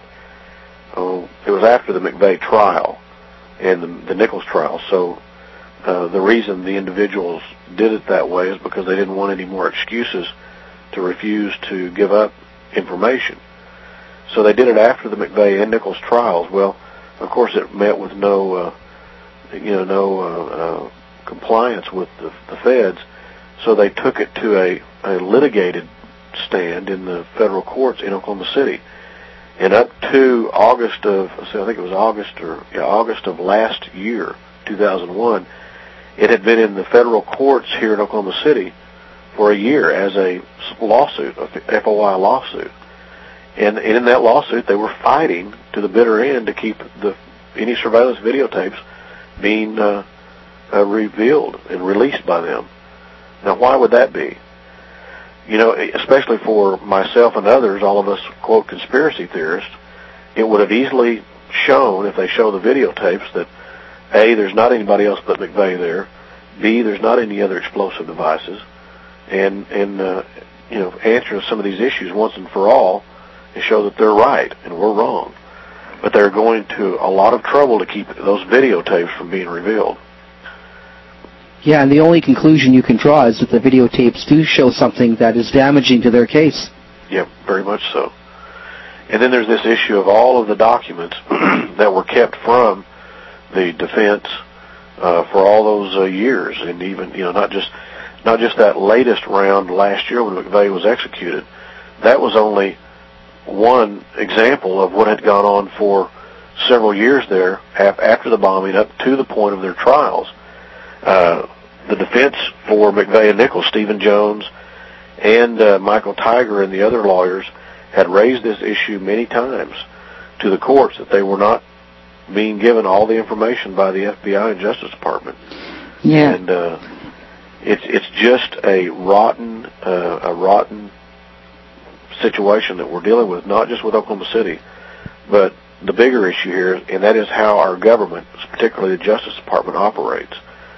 it was after the McVeigh trial and the Nichols trial. So the reason the individuals did it that way is because they didn't want any more excuses to refuse to give up information. So they did it after the McVeigh and Nichols trials. Well, of course, it met with no compliance with the feds, so they took it to a litigated stand in the federal courts in Oklahoma City. And up to August of last year, 2001, it had been in the federal courts here in Oklahoma City for a year as a lawsuit, a FOI lawsuit. And in that lawsuit, they were fighting to the bitter end to keep any surveillance videotapes being revealed and released by them. Now, why would that be? You know, especially for myself and others, all of us, quote, conspiracy theorists, it would have easily shown, if they show the videotapes, that A, there's not anybody else but McVeigh there, B, there's not any other explosive devices, and answer some of these issues once and for all and show that they're right and we're wrong. But they're going to a lot of trouble to keep those videotapes from being revealed. Yeah, and the only conclusion you can draw is that the videotapes do show something that is damaging to their case. Yeah, very much so. And then there's this issue of all of the documents that were kept from the defense for all those years, and even not just that latest round last year when McVeigh was executed. That was only one example of what had gone on for several years there after the bombing up to the point of their trials. The defense for McVeigh and Nichols, Stephen Jones and Michael Tiger and the other lawyers had raised this issue many times to the courts that they were not being given all the information by the FBI and Justice Department. Yeah. And it's just a rotten situation that we're dealing with, not just with Oklahoma City, but the bigger issue here, and that is how our government, particularly the Justice Department, operates.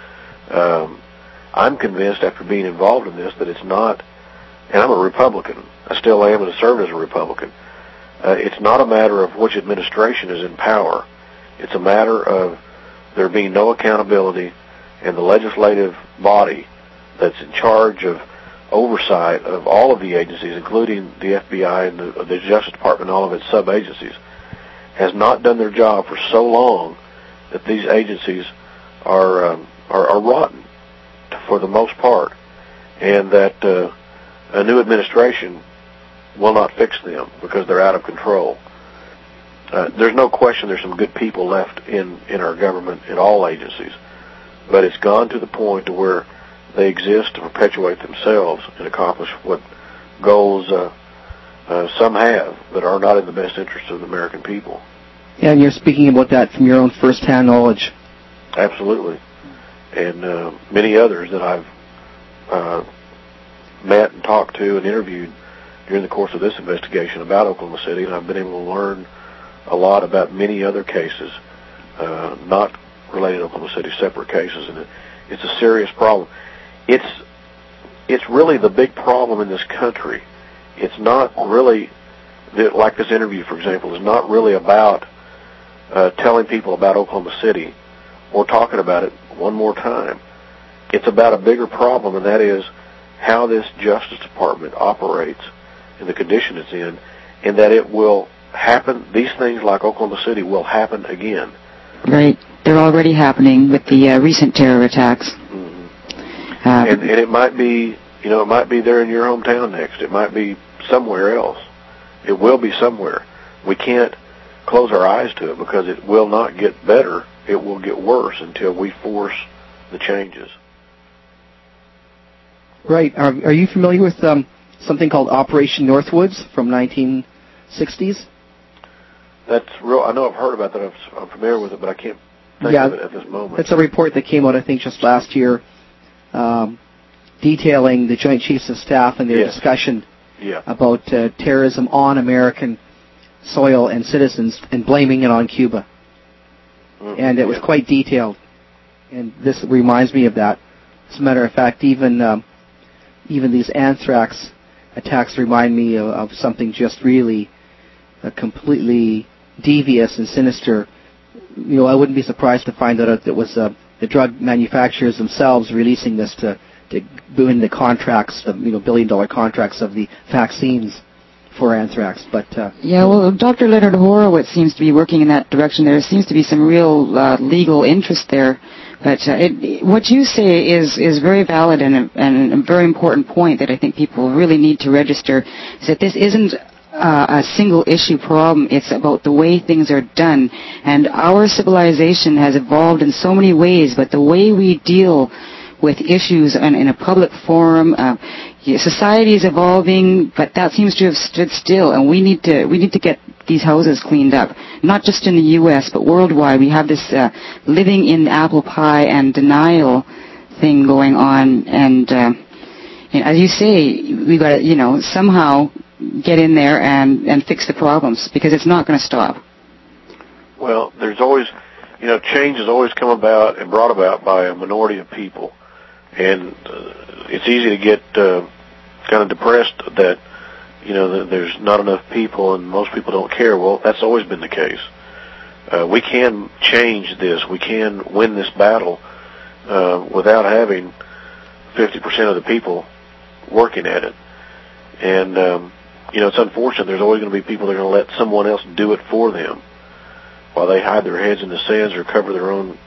I'm convinced after being involved in this that it's not, and I'm a Republican, I still am and serve as a Republican, it's not a matter of which administration is in power. It's a matter of there being no accountability, and the legislative body that's in charge of oversight of all of the agencies, including the FBI and the Justice Department and all of its sub-agencies, has not done their job for so long that these agencies are rotten for the most part, and that a new administration will not fix them because they're out of control. There's no question there's some good people left in our government in all agencies, but it's gone to the point to where they exist to perpetuate themselves and accomplish what goals some have that are not in the best interest of the American people. Yeah, and you're speaking about that from your own first-hand knowledge. Absolutely. And many others that I've met and talked to and interviewed during the course of this investigation about Oklahoma City, and I've been able to learn a lot about many other cases, not related to Oklahoma City, separate cases, and it's a serious problem. It's really the big problem in this country. It's not really, like this interview, for example, is not really about telling people about Oklahoma City or talking about it one more time. It's about a bigger problem, and that is how this Justice Department operates and the condition it's in, and that it will happen, these things like Oklahoma City will happen again. Right. They're already happening with the recent terror attacks. Mm-hmm. And it might be, it might be there in your hometown next. It might be somewhere else. It will be somewhere. We can't close our eyes to it because it will not get better. It will get worse until we force the changes. Right. Are you familiar with something called Operation Northwoods from 1960s? That's real. I know I've heard about that. I'm familiar with it, but I can't think of it at this moment. It's a report that came out, I think, just last year, detailing the Joint Chiefs of Staff and their discussion about terrorism on American soil and citizens and blaming it on Cuba. Mm-hmm. And it was quite detailed. And this reminds me of that. As a matter of fact, even these anthrax attacks remind me of something just really completely devious and sinister. I wouldn't be surprised to find out it was the drug manufacturers themselves releasing this to win the contracts, billion-dollar contracts of the vaccines for anthrax. But well, Dr. Leonard Horowitz seems to be working in that direction. There seems to be some real legal interest there. But what you say is very valid and a very important point that I think people really need to register, is that this isn't a single issue problem. It's about the way things are done. And our civilization has evolved in so many ways, but the way we deal with issues in a public forum, society is evolving, but that seems to have stood still, and we need to get these houses cleaned up, not just in the U.S., but worldwide. We have this living in apple pie and denial thing going on, and as you say, we got to, somehow get in there and fix the problems, because it's not going to stop. Well, there's always, change has always come about and brought about by a minority of people, and it's easy to get kind of depressed that that there's not enough people and most people don't care. Well, that's always been the case. We can change this. We can win this battle without having 50% of the people working at it. And it's unfortunate. There's always going to be people that are going to let someone else do it for them while they hide their heads in the sands or cover their own,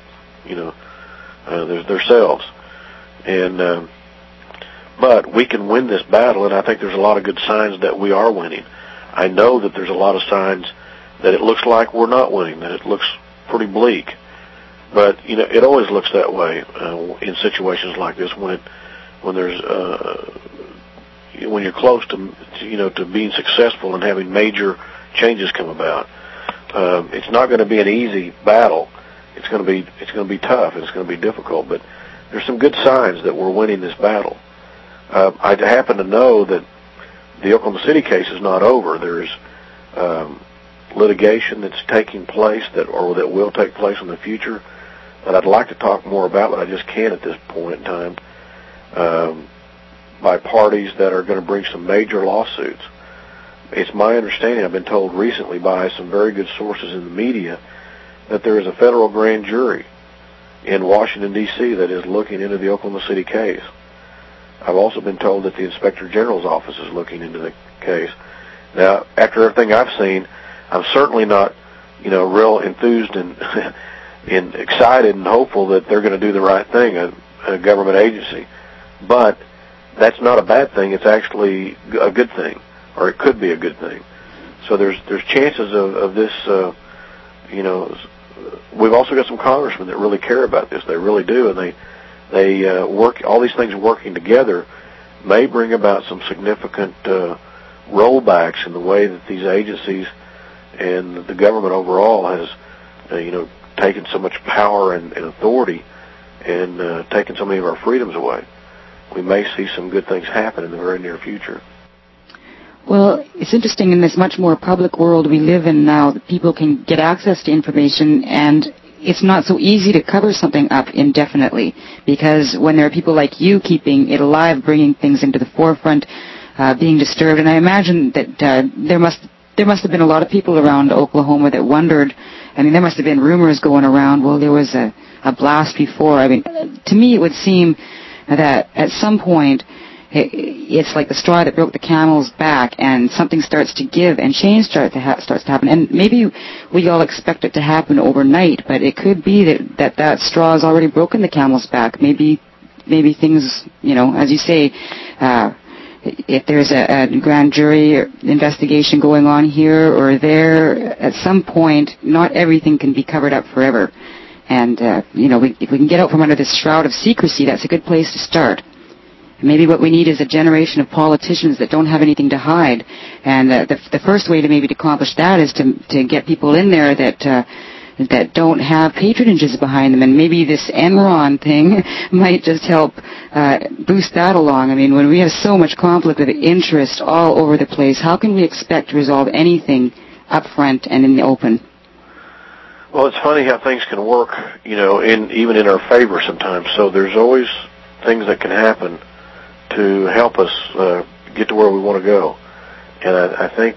themselves. And but we can win this battle, and I think there's a lot of good signs that we are winning. I know that there's a lot of signs that it looks like we're not winning, that it looks pretty bleak. But it always looks that way in situations like this when there's when you're close to being successful and having major changes come about. It's not going to be an easy battle. It's going to be tough, and it's going to be difficult, but there's some good signs that we're winning this battle. I happen to know that the Oklahoma City case is not over. There's litigation that's taking place that will take place in the future that I'd like to talk more about, but I just can't at this point in time, by parties that are going to bring some major lawsuits. It's my understanding, I've been told recently by some very good sources in the media, that there is a federal grand jury in Washington, D.C. that is looking into the Oklahoma City case. I've also been told that the Inspector General's office is looking into the case. Now, after everything I've seen, I'm certainly not, real enthused and and excited and hopeful that they're going to do the right thing, a government agency. But that's not a bad thing. It's actually a good thing, or it could be a good thing. So there's chances of this. We've also got some congressmen that really care about this. They really do, and they work. All these things working together may bring about some significant rollbacks in the way that these agencies and the government overall has, taken so much power and authority and taken so many of our freedoms away. We may see some good things happen in the very near future. Well, it's interesting in this much more public world we live in now that people can get access to information, and it's not so easy to cover something up indefinitely, because when there are people like you keeping it alive, bringing things into the forefront, being disturbed, and I imagine that there must have been a lot of people around Oklahoma that wondered. I mean, there must have been rumors going around, well, there was a blast before. I mean, to me it would seem that at some point it's like the straw that broke the camel's back, and something starts to give and change starts to happen. And maybe we all expect it to happen overnight, but it could be that straw has already broken the camel's back. Maybe things, as you say, if there's a grand jury investigation going on here or there, at some point, not everything can be covered up forever. And, if we can get out from under this shroud of secrecy, that's a good place to start. Maybe what we need is a generation of politicians that don't have anything to hide. And the first way to accomplish that is to get people in there that don't have patronages behind them. And maybe this Enron thing might just help boost that along. I mean, when we have so much conflict of interest all over the place, how can we expect to resolve anything up front and in the open? Well, it's funny how things can work, even in our favor sometimes. So there's always things that can happen to help us get to where we want to go. And I think,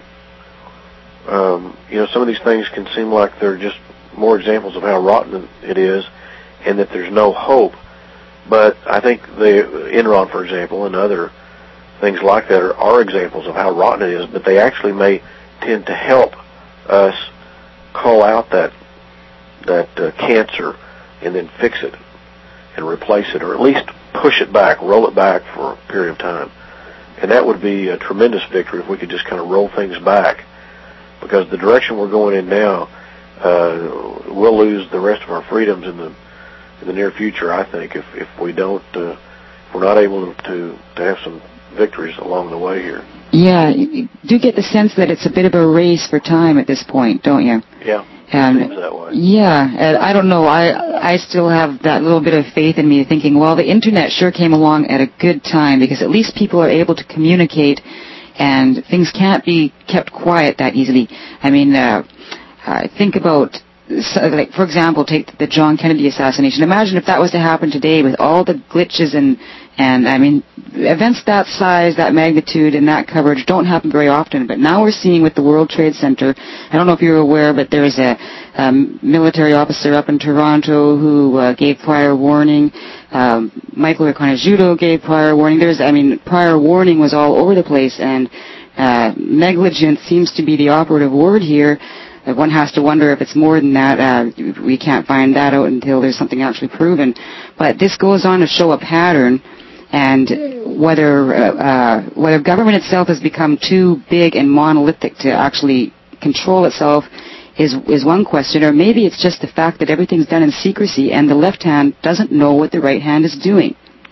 some of these things can seem like they're just more examples of how rotten it is and that there's no hope. But I think the Enron, for example, and other things like that are examples of how rotten it is, but they actually may tend to help us call out that cancer and then fix it and replace it, or at least push it back, roll it back for a period of time. And that would be a tremendous victory if we could just kind of roll things back, because the direction we're going in now, we'll lose the rest of our freedoms in the near future, I think, if we don't, if we're not able to have some victories along the way here. Yeah, you do get the sense that it's a bit of a race for time at this point, don't you? Yeah, it seems that way. Yeah, and I don't know, I still have that little bit of faith in me, thinking, well, the Internet sure came along at a good time, because at least people are able to communicate, and things can't be kept quiet that easily. I mean, think about, like, for example, take the John Kennedy assassination. Imagine if that was to happen today with all the glitches and I mean, events that size, that magnitude, and that coverage don't happen very often. But now we're seeing with the World Trade Center, I don't know if you're aware, but there's a military officer up in Toronto who gave prior warning. Michael Okonajudo gave prior warning. Prior warning was all over the place, and negligence seems to be the operative word here. One has to wonder if it's more than that. We can't find that out until there's something actually proven. But this goes on to show a pattern, and whether government itself has become too big and monolithic to actually control itself is one question, or maybe it's just the fact that everything's done in secrecy and the left hand doesn't know what the right hand is doing.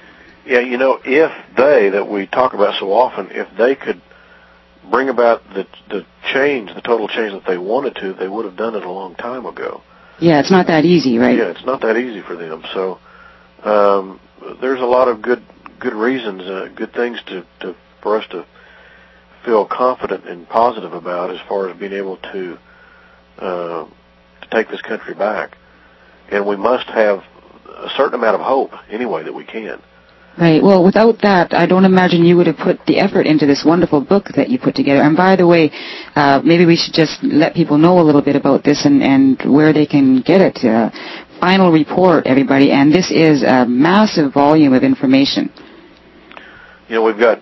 Yeah, if they, that we talk about so often, if they could bring about the change, the total change that they wanted to, they would have done it a long time ago. Yeah, it's not that easy, right? Yeah, it's not that easy for them. So there's a lot of good reasons, good things for us to feel confident and positive about as far as being able to take this country back. And we must have a certain amount of hope anyway that we can. Right. Well, without that, I don't imagine you would have put the effort into this wonderful book that you put together. And by the way, maybe we should just let people know a little bit about this and where they can get it. Final report, everybody. And this is a massive volume of information. We went to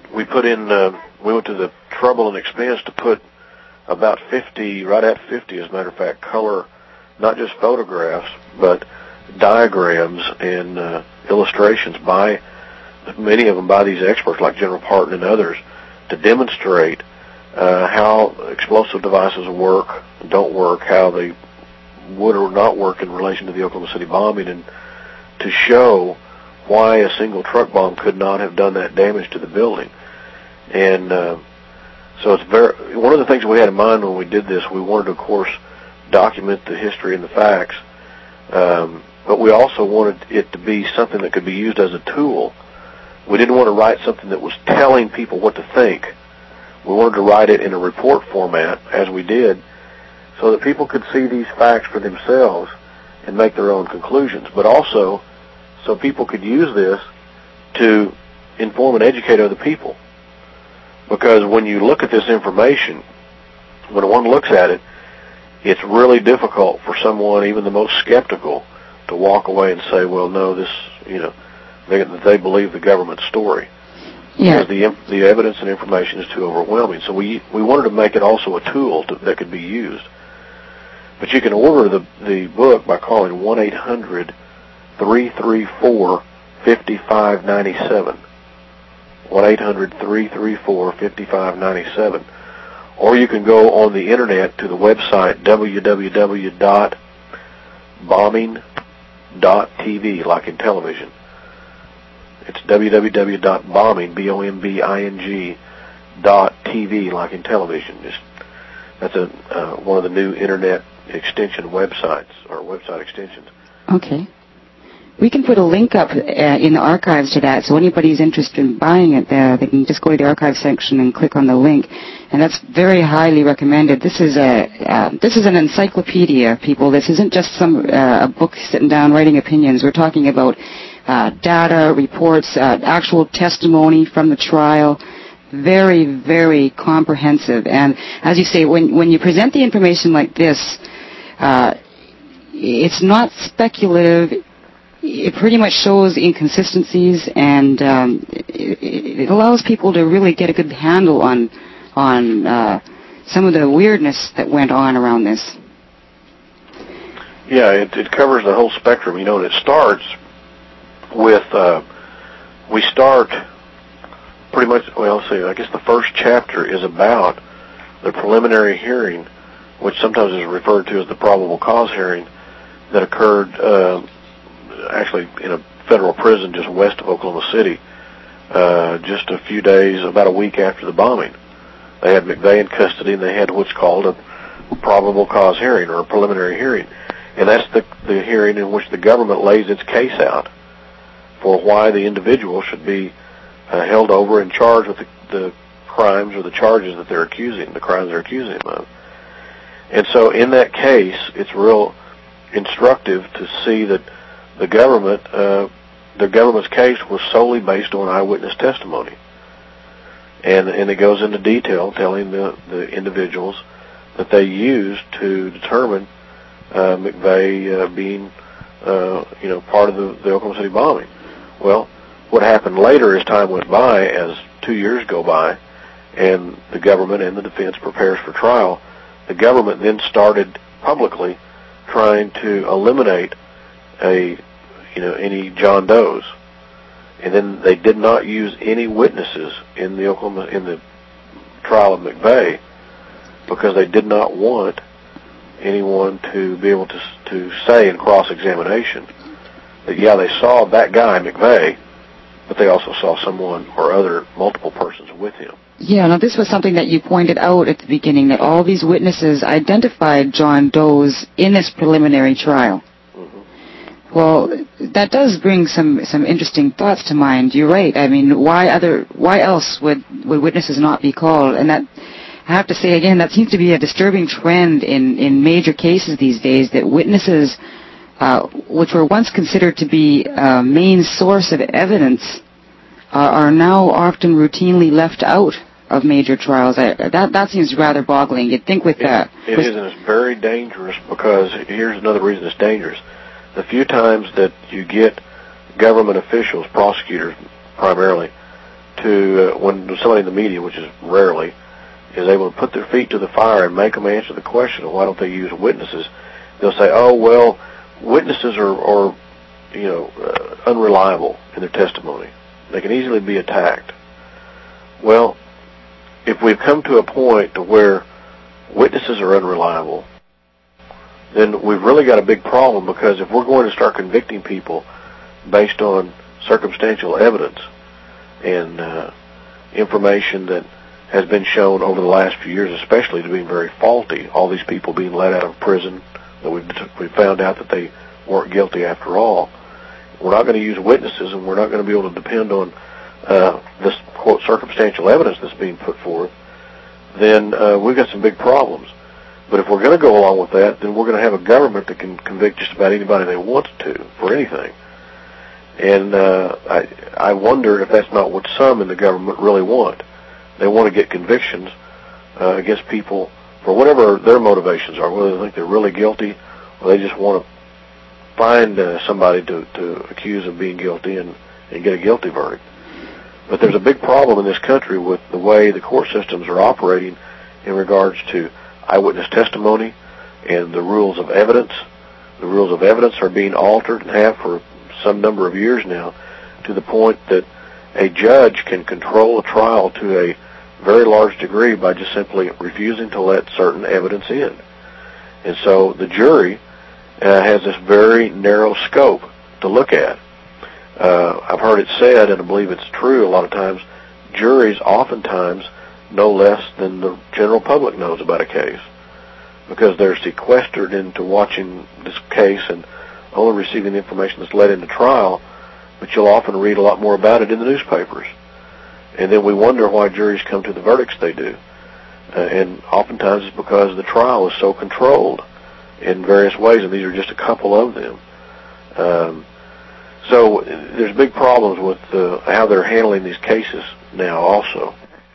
the trouble and expense to put about 50, right at 50, as a matter of fact, color, not just photographs, but diagrams and illustrations by many of them by these experts like General Parton and others to demonstrate how explosive devices work, don't work, how they would or not work in relation to the Oklahoma City bombing, and to show why a single truck bomb could not have done that damage to the building. And so it's one of the things we had in mind when we did this, we wanted to, of course, document the history and the facts, but we also wanted it to be something that could be used as a tool. We didn't want to write something that was telling people what to think. We wanted to write it in a report format, as we did, so that people could see these facts for themselves and make their own conclusions, but also so people could use this to inform and educate other people. Because when you look at this information, when one looks at it, it's really difficult for someone, even the most skeptical, to walk away and say, well, no, this, they believe the government's story. Yeah. Because the evidence and information is too overwhelming. So we wanted to make it also a tool that could be used. But you can order the book by calling 1-800-334-5597. 1-800-334-5597. Or you can go on the internet to the website www.bombing.tv, like in television. It's www.bombing, bombing.tv, like in television. That's one of the new internet extension websites, or website extensions. Okay. We can put a link up in the archives to that, so anybody's interested in buying it, they can just go to the archive section and click on the link, and that's very highly recommended. This is an encyclopedia, people. This isn't just a book sitting down writing opinions. We're talking about data, reports, actual testimony from the trial. Very, very comprehensive. And as you say, when you present the information like this, it's not speculative. It pretty much shows inconsistencies, and it allows people to really get a good handle on some of the weirdness that went on around this. Yeah, it covers the whole spectrum, and it starts with, we start pretty much, well, I guess the first chapter is about the preliminary hearing, which sometimes is referred to as the probable cause hearing, that occurred actually in a federal prison just west of Oklahoma City, just a few days, about a week after the bombing. They had McVeigh in custody, and they had what's called a probable cause hearing, or a preliminary hearing. And that's the hearing in which the government lays its case out for why the individual should be held over and charged with the crimes or the charges that they're accusing, the crimes they're accusing him of. And so in that case, it's real instructive to see that the government's case was solely based on eyewitness testimony. And it goes into detail telling the individuals that they used to determine McVeigh being part of the Oklahoma City bombing. Well, what happened later as time went by, as 2 years go by, and the government and the defense prepares for trial, the government then started publicly trying to eliminate any John Does. And then they did not use any witnesses in the trial of McVeigh, because they did not want anyone to be able to say in cross-examination that, yeah, they saw that guy, McVeigh, but they also saw someone or other multiple persons with him. Yeah, now this was something that you pointed out at the beginning, that all these witnesses identified John Doe's in this preliminary trial. Mm-hmm. Well, that does bring some interesting thoughts to mind. You're right. I mean, why else would witnesses not be called? And that, I have to say again, that seems to be a disturbing trend in major cases these days, that witnesses, which were once considered to be a main source of evidence, are now often routinely left out of major trials. That seems rather boggling. You'd think with that. It is, and it's very dangerous, because here's another reason it's dangerous. The few times that you get government officials, prosecutors primarily, to, when somebody in the media, which is rarely, is able to put their feet to the fire and make them answer the question of why don't they use witnesses, they'll say, oh, well, witnesses are unreliable in their testimony. They can easily be attacked. Well, if we've come to a point to where witnesses are unreliable, then we've really got a big problem, because if we're going to start convicting people based on circumstantial evidence and information that has been shown over the last few years, especially, to being very faulty, all these people being let out of prison, that we found out that they weren't guilty after all, we're not going to use witnesses, and we're not going to be able to depend on this, quote, circumstantial evidence that's being put forth, then we've got some big problems. But if we're going to go along with that, then we're going to have a government that can convict just about anybody they want to for anything. And I wonder if that's not what some in the government really want. They want to get convictions against people for whatever their motivations are, whether they think they're really guilty or they just want to find somebody to accuse of being guilty and get a guilty verdict. But there's a big problem in this country with the way the court systems are operating in regards to eyewitness testimony and the rules of evidence. The rules of evidence are being altered and have for some number of years now, to the point that a judge can control a trial to a very large degree by just simply refusing to let certain evidence in. And so the jury has this very narrow scope to look at. I've heard it said, and I believe it's true a lot of times, juries oftentimes know less than the general public knows about a case, because they're sequestered into watching this case and only receiving the information that's led into trial, but you'll often read a lot more about it in the newspapers. And then we wonder why juries come to the verdicts they do. And oftentimes it's because the trial is so controlled in various ways, and these are just a couple of them. So there's big problems with how they're handling these cases now also.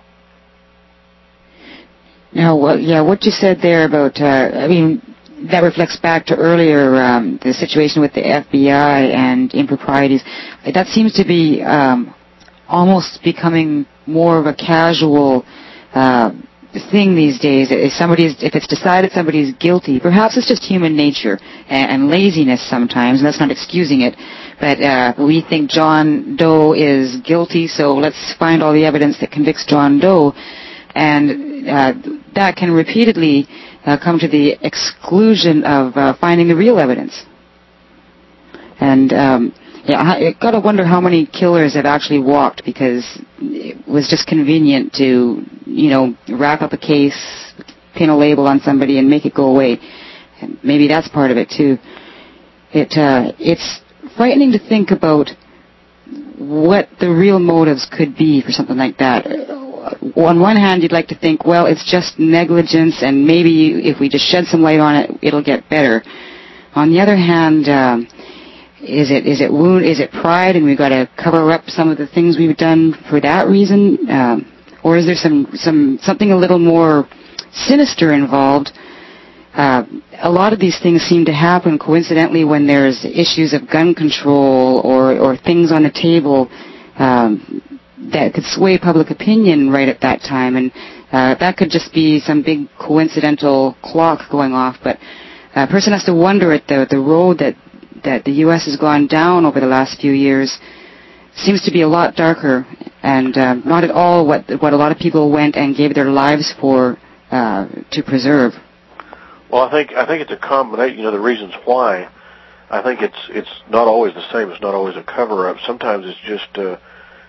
Now, what you said there about, that reflects back to earlier, the situation with the FBI and improprieties. That seems to be almost becoming more of a casual thing these days. If it's decided somebody's guilty, perhaps it's just human nature and laziness sometimes, and that's not excusing it, but we think John Doe is guilty, so let's find all the evidence that convicts John Doe, and that can repeatedly come to the exclusion of finding the real evidence. And I got to wonder how many killers have actually walked because it was just convenient to, wrap up a case, pin a label on somebody, and make it go away. And maybe that's part of it too. It's frightening to think about what the real motives could be for something like that. On one hand, you'd like to think, well, it's just negligence, and maybe if we just shed some light on it, it'll get better. On the other hand, is it pride, and we've got to cover up some of the things we've done for that reason, or is there something a little more sinister involved? A lot of these things seem to happen coincidentally when there's issues of gun control or things on the table that could sway public opinion right at that time, and that could just be some big coincidental clock going off. But a person has to wonder at the road that the U.S. has gone down over the last few years seems to be a lot darker, and not at all what a lot of people went and gave their lives for to preserve. Well, I think it's a combination. The reasons why. I think it's not always the same. It's not always a cover-up. Sometimes it's just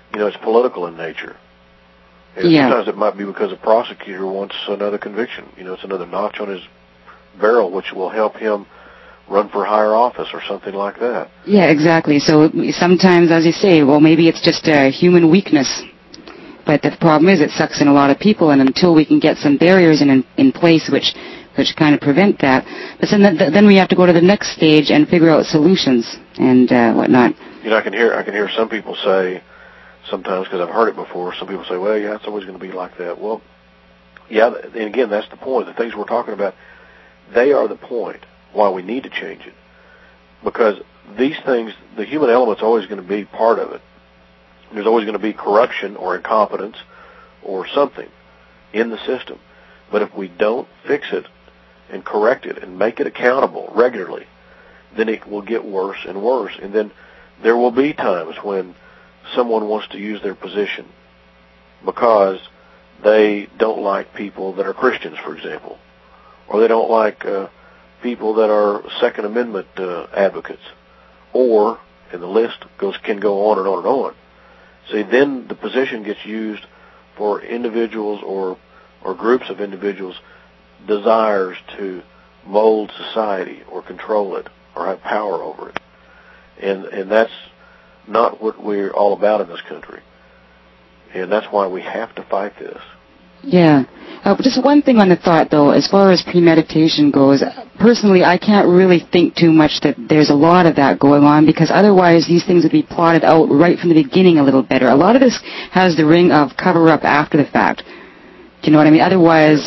it's political in nature. And sometimes it might be because a prosecutor wants another conviction. It's another notch on his barrel, which will help him run for higher office or something like that. Yeah, exactly. So sometimes, as you say, well, maybe it's just a human weakness. But the problem is it sucks in a lot of people, and until we can get some barriers in place which kind of prevent that, but then we have to go to the next stage and figure out solutions and whatnot. I can hear some people say sometimes, because I've heard it before, some people say, well, yeah, it's always going to be like that. Well, yeah, and again, that's the point. The things we're talking about, they are the point why we need to change it. Because these things, the human element's always going to be part of it. There's always going to be corruption or incompetence or something in the system. But if we don't fix it and correct it and make it accountable regularly, then it will get worse and worse. And then there will be times when someone wants to use their position because they don't like people that are Christians, for example, or they don't like people that are Second Amendment advocates, and the list can go on and on and on. See, then the position gets used for individuals or groups of individuals' desires to mold society or control it or have power over it. And that's not what we're all about in this country. And that's why we have to fight this. Yeah. Just one thing on the thought, though, as far as premeditation goes, personally, I can't really think too much that there's a lot of that going on, because otherwise these things would be plotted out right from the beginning a little better. A lot of this has the ring of cover-up after the fact. Do you know what I mean? Otherwise,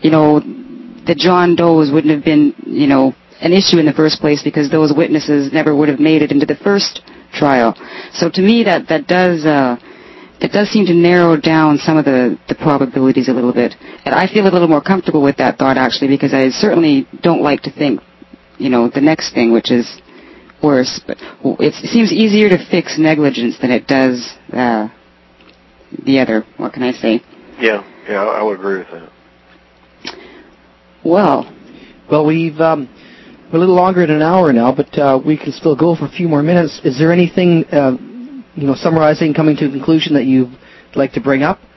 the John Does wouldn't have been, an issue in the first place, because those witnesses never would have made it into the first trial. So to me, that does seem to narrow down some of the probabilities a little bit. And I feel a little more comfortable with that thought, actually, because I certainly don't like to think, the next thing, which is worse. But it seems easier to fix negligence than it does the other. What can I say? Yeah, I would agree with that. Well, we're a little longer than an hour now, but we can still go for a few more minutes. Is there anything, summarizing, coming to a conclusion that you'd like to bring up?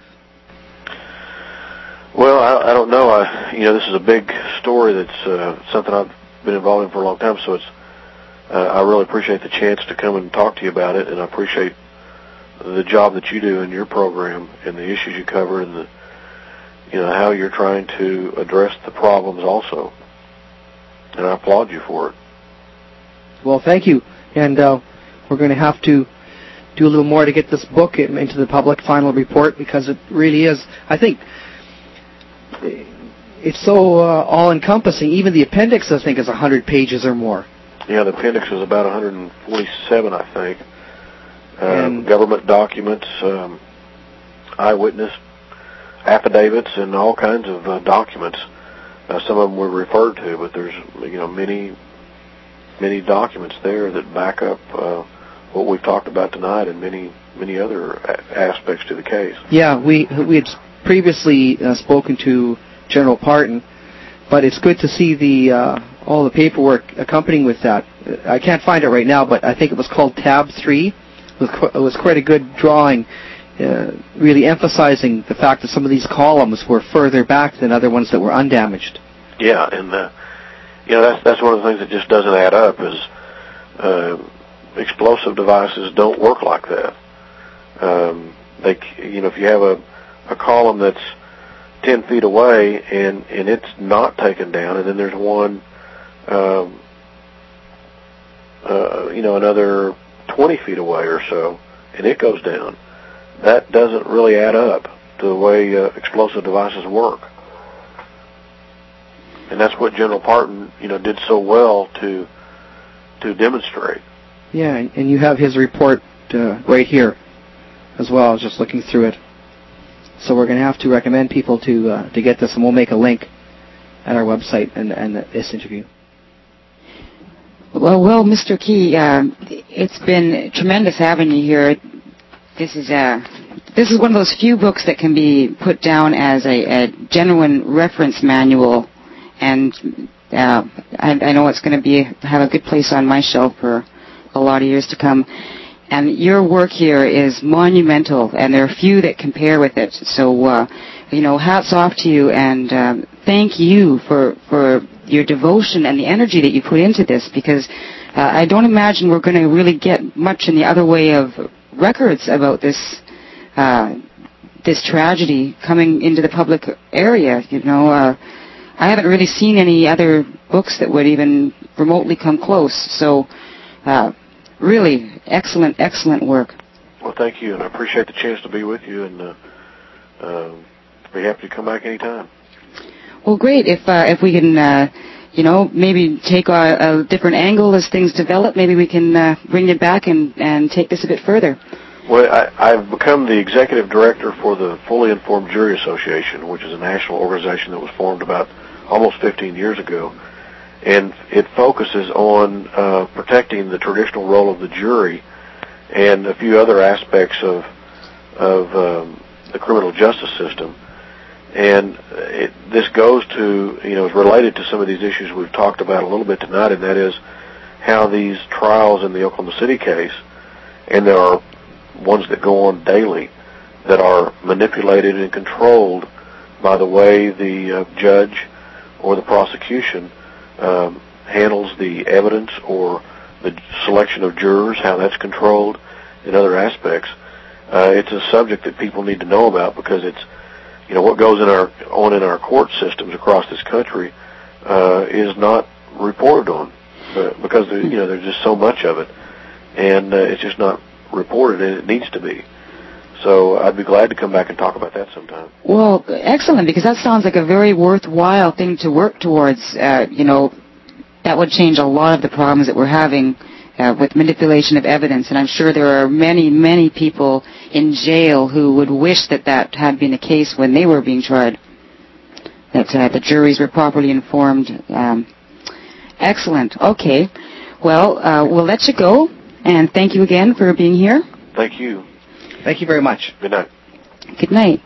Well, I don't know. This is a big story that's something I've been involved in for a long time, so I really appreciate the chance to come and talk to you about it, and I appreciate the job that you do in your program and the issues you cover and how you're trying to address the problems also. And I applaud you for it. Well, thank you. And we're going to have to do a little more to get this book into the public final report, because it really is, I think, it's so all-encompassing. Even the appendix, I think, is 100 pages or more. Yeah, the appendix is about 147, I think. Government documents, eyewitness affidavits, and all kinds of documents. Some of them were referred to, but there's many documents there that back up what we've talked about tonight, and many other aspects to the case. Yeah, we had previously spoken to General Parton, but it's good to see all the paperwork accompanying with that. I can't find it right now, but I think it was called Tab 3. It was quite a good drawing, really emphasizing the fact that some of these columns were further back than other ones that were undamaged. Yeah, and that's one of the things that just doesn't add up, is explosive devices don't work like that. If you have a column that's 10 feet away and it's not taken down, and then there's one, another 20 feet away or so, and it goes down, that doesn't really add up to the way explosive devices work. And that's what General Parton, did so well to demonstrate. Yeah, and you have his report right here as well. I was just looking through it. So we're going to have to recommend people to get this, and we'll make a link at our website and this interview. Well, Mr. Key, it's been tremendous having you here. This is one of those few books that can be put down as a genuine reference manual, and I know it's going to have a good place on my shelf for a lot of years to come. And your work here is monumental, and there are few that compare with it. So, hats off to you, and thank you for your devotion and the energy that you put into this, because I don't imagine we're going to really get much in the other way of records about this tragedy coming into the public area. I haven't really seen any other books that would even remotely come close. So, really, excellent work. Well, thank you, and I appreciate the chance to be with you, and be happy to come back anytime. Well, great. If we can, maybe take a different angle as things develop, maybe we can bring it back and take this a bit further. Well, I've become the executive director for the Fully Informed Jury Association, which is a national organization that was formed about almost 15 years ago, and it focuses on protecting the traditional role of the jury and a few other aspects of the criminal justice system. And this goes to, is related to some of these issues we've talked about a little bit tonight, and that is how these trials in the Oklahoma City case, and there are ones that go on daily, that are manipulated and controlled by the way the judge or the prosecution handles the evidence or the selection of jurors, how that's controlled, and other aspects. It's a subject that people need to know about, because it's, what goes on in our court systems across this country is not reported on, because there's just so much of it, and it's just not reported, and it needs to be. So I'd be glad to come back and talk about that sometime. Well, excellent, because that sounds like a very worthwhile thing to work towards. That would change a lot of the problems that we're having with manipulation of evidence, and I'm sure there are many people in jail who would wish that had been the case when they were being tried, that the juries were properly informed. Excellent. Okay. Well, we'll let you go, and thank you again for being here. Thank you. Thank you very much. Good night. Good night.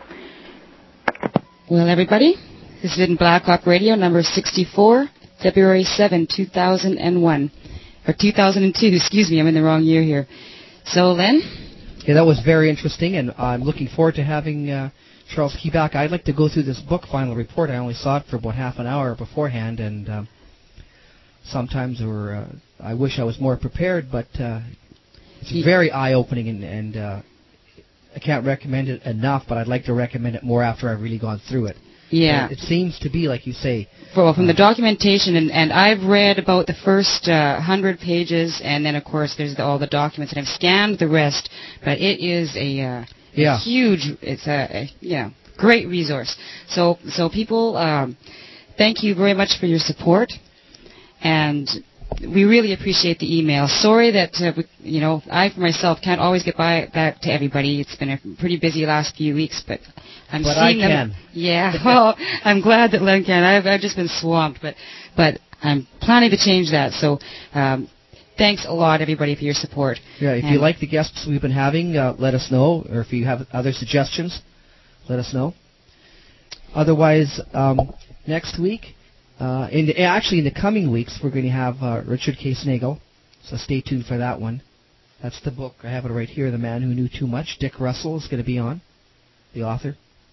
Well, everybody, this is in Black Hawk Radio, number 64, February 7, 2001. Or 2002, excuse me, I'm in the wrong year here. So, Len? Yeah, that was very interesting, and I'm looking forward to having Charles Key back. I'd like to go through this book, Final Report. I only saw it for about half an hour beforehand, and sometimes I wish I was more prepared, but it's very eye-opening, and I can't recommend it enough, but I'd like to recommend it more after I've really gone through it. Yeah. It seems to be, like you say... Well, from the documentation, and I've read about the first 100 pages, and then, of course, there's all the documents, and I've scanned the rest, but it is a huge, it's a great resource. So people, thank you very much for your support, and we really appreciate the email. Sorry that, I, for myself, can't always get back to everybody. It's been a pretty busy last few weeks, but I'm seeing them. Yeah, well, I'm glad that Len can. I've just been swamped, but I'm planning to change that. So thanks a lot, everybody, for your support. Yeah, if you like the guests we've been having, let us know. Or if you have other suggestions, let us know. Otherwise, next week... in the coming weeks, we're going to have Richard K. Snagel, so stay tuned for that one. That's the book. I have it right here, The Man Who Knew Too Much. Dick Russell is going to be on, the author.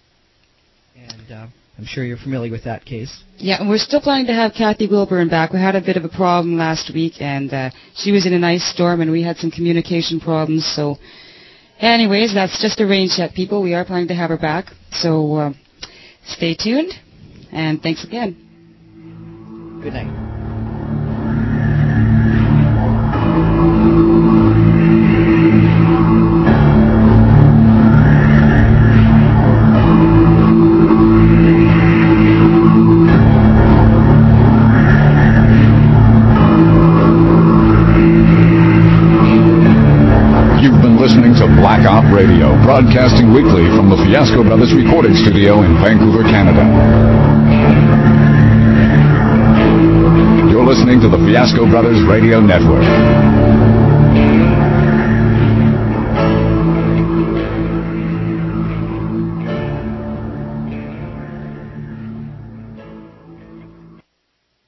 And I'm sure you're familiar with that case. Yeah, and we're still planning to have Kathy Wilburn back. We had a bit of a problem last week, and she was in an ice storm, and we had some communication problems. So anyways, that's just arranged yet, people. We are planning to have her back. So stay tuned, and thanks again. Good night. You've been listening to Black Op Radio, broadcasting weekly from the Fiasco Brothers recording studio in Vancouver, Canada. You're listening to the Fiasco Brothers Radio Network.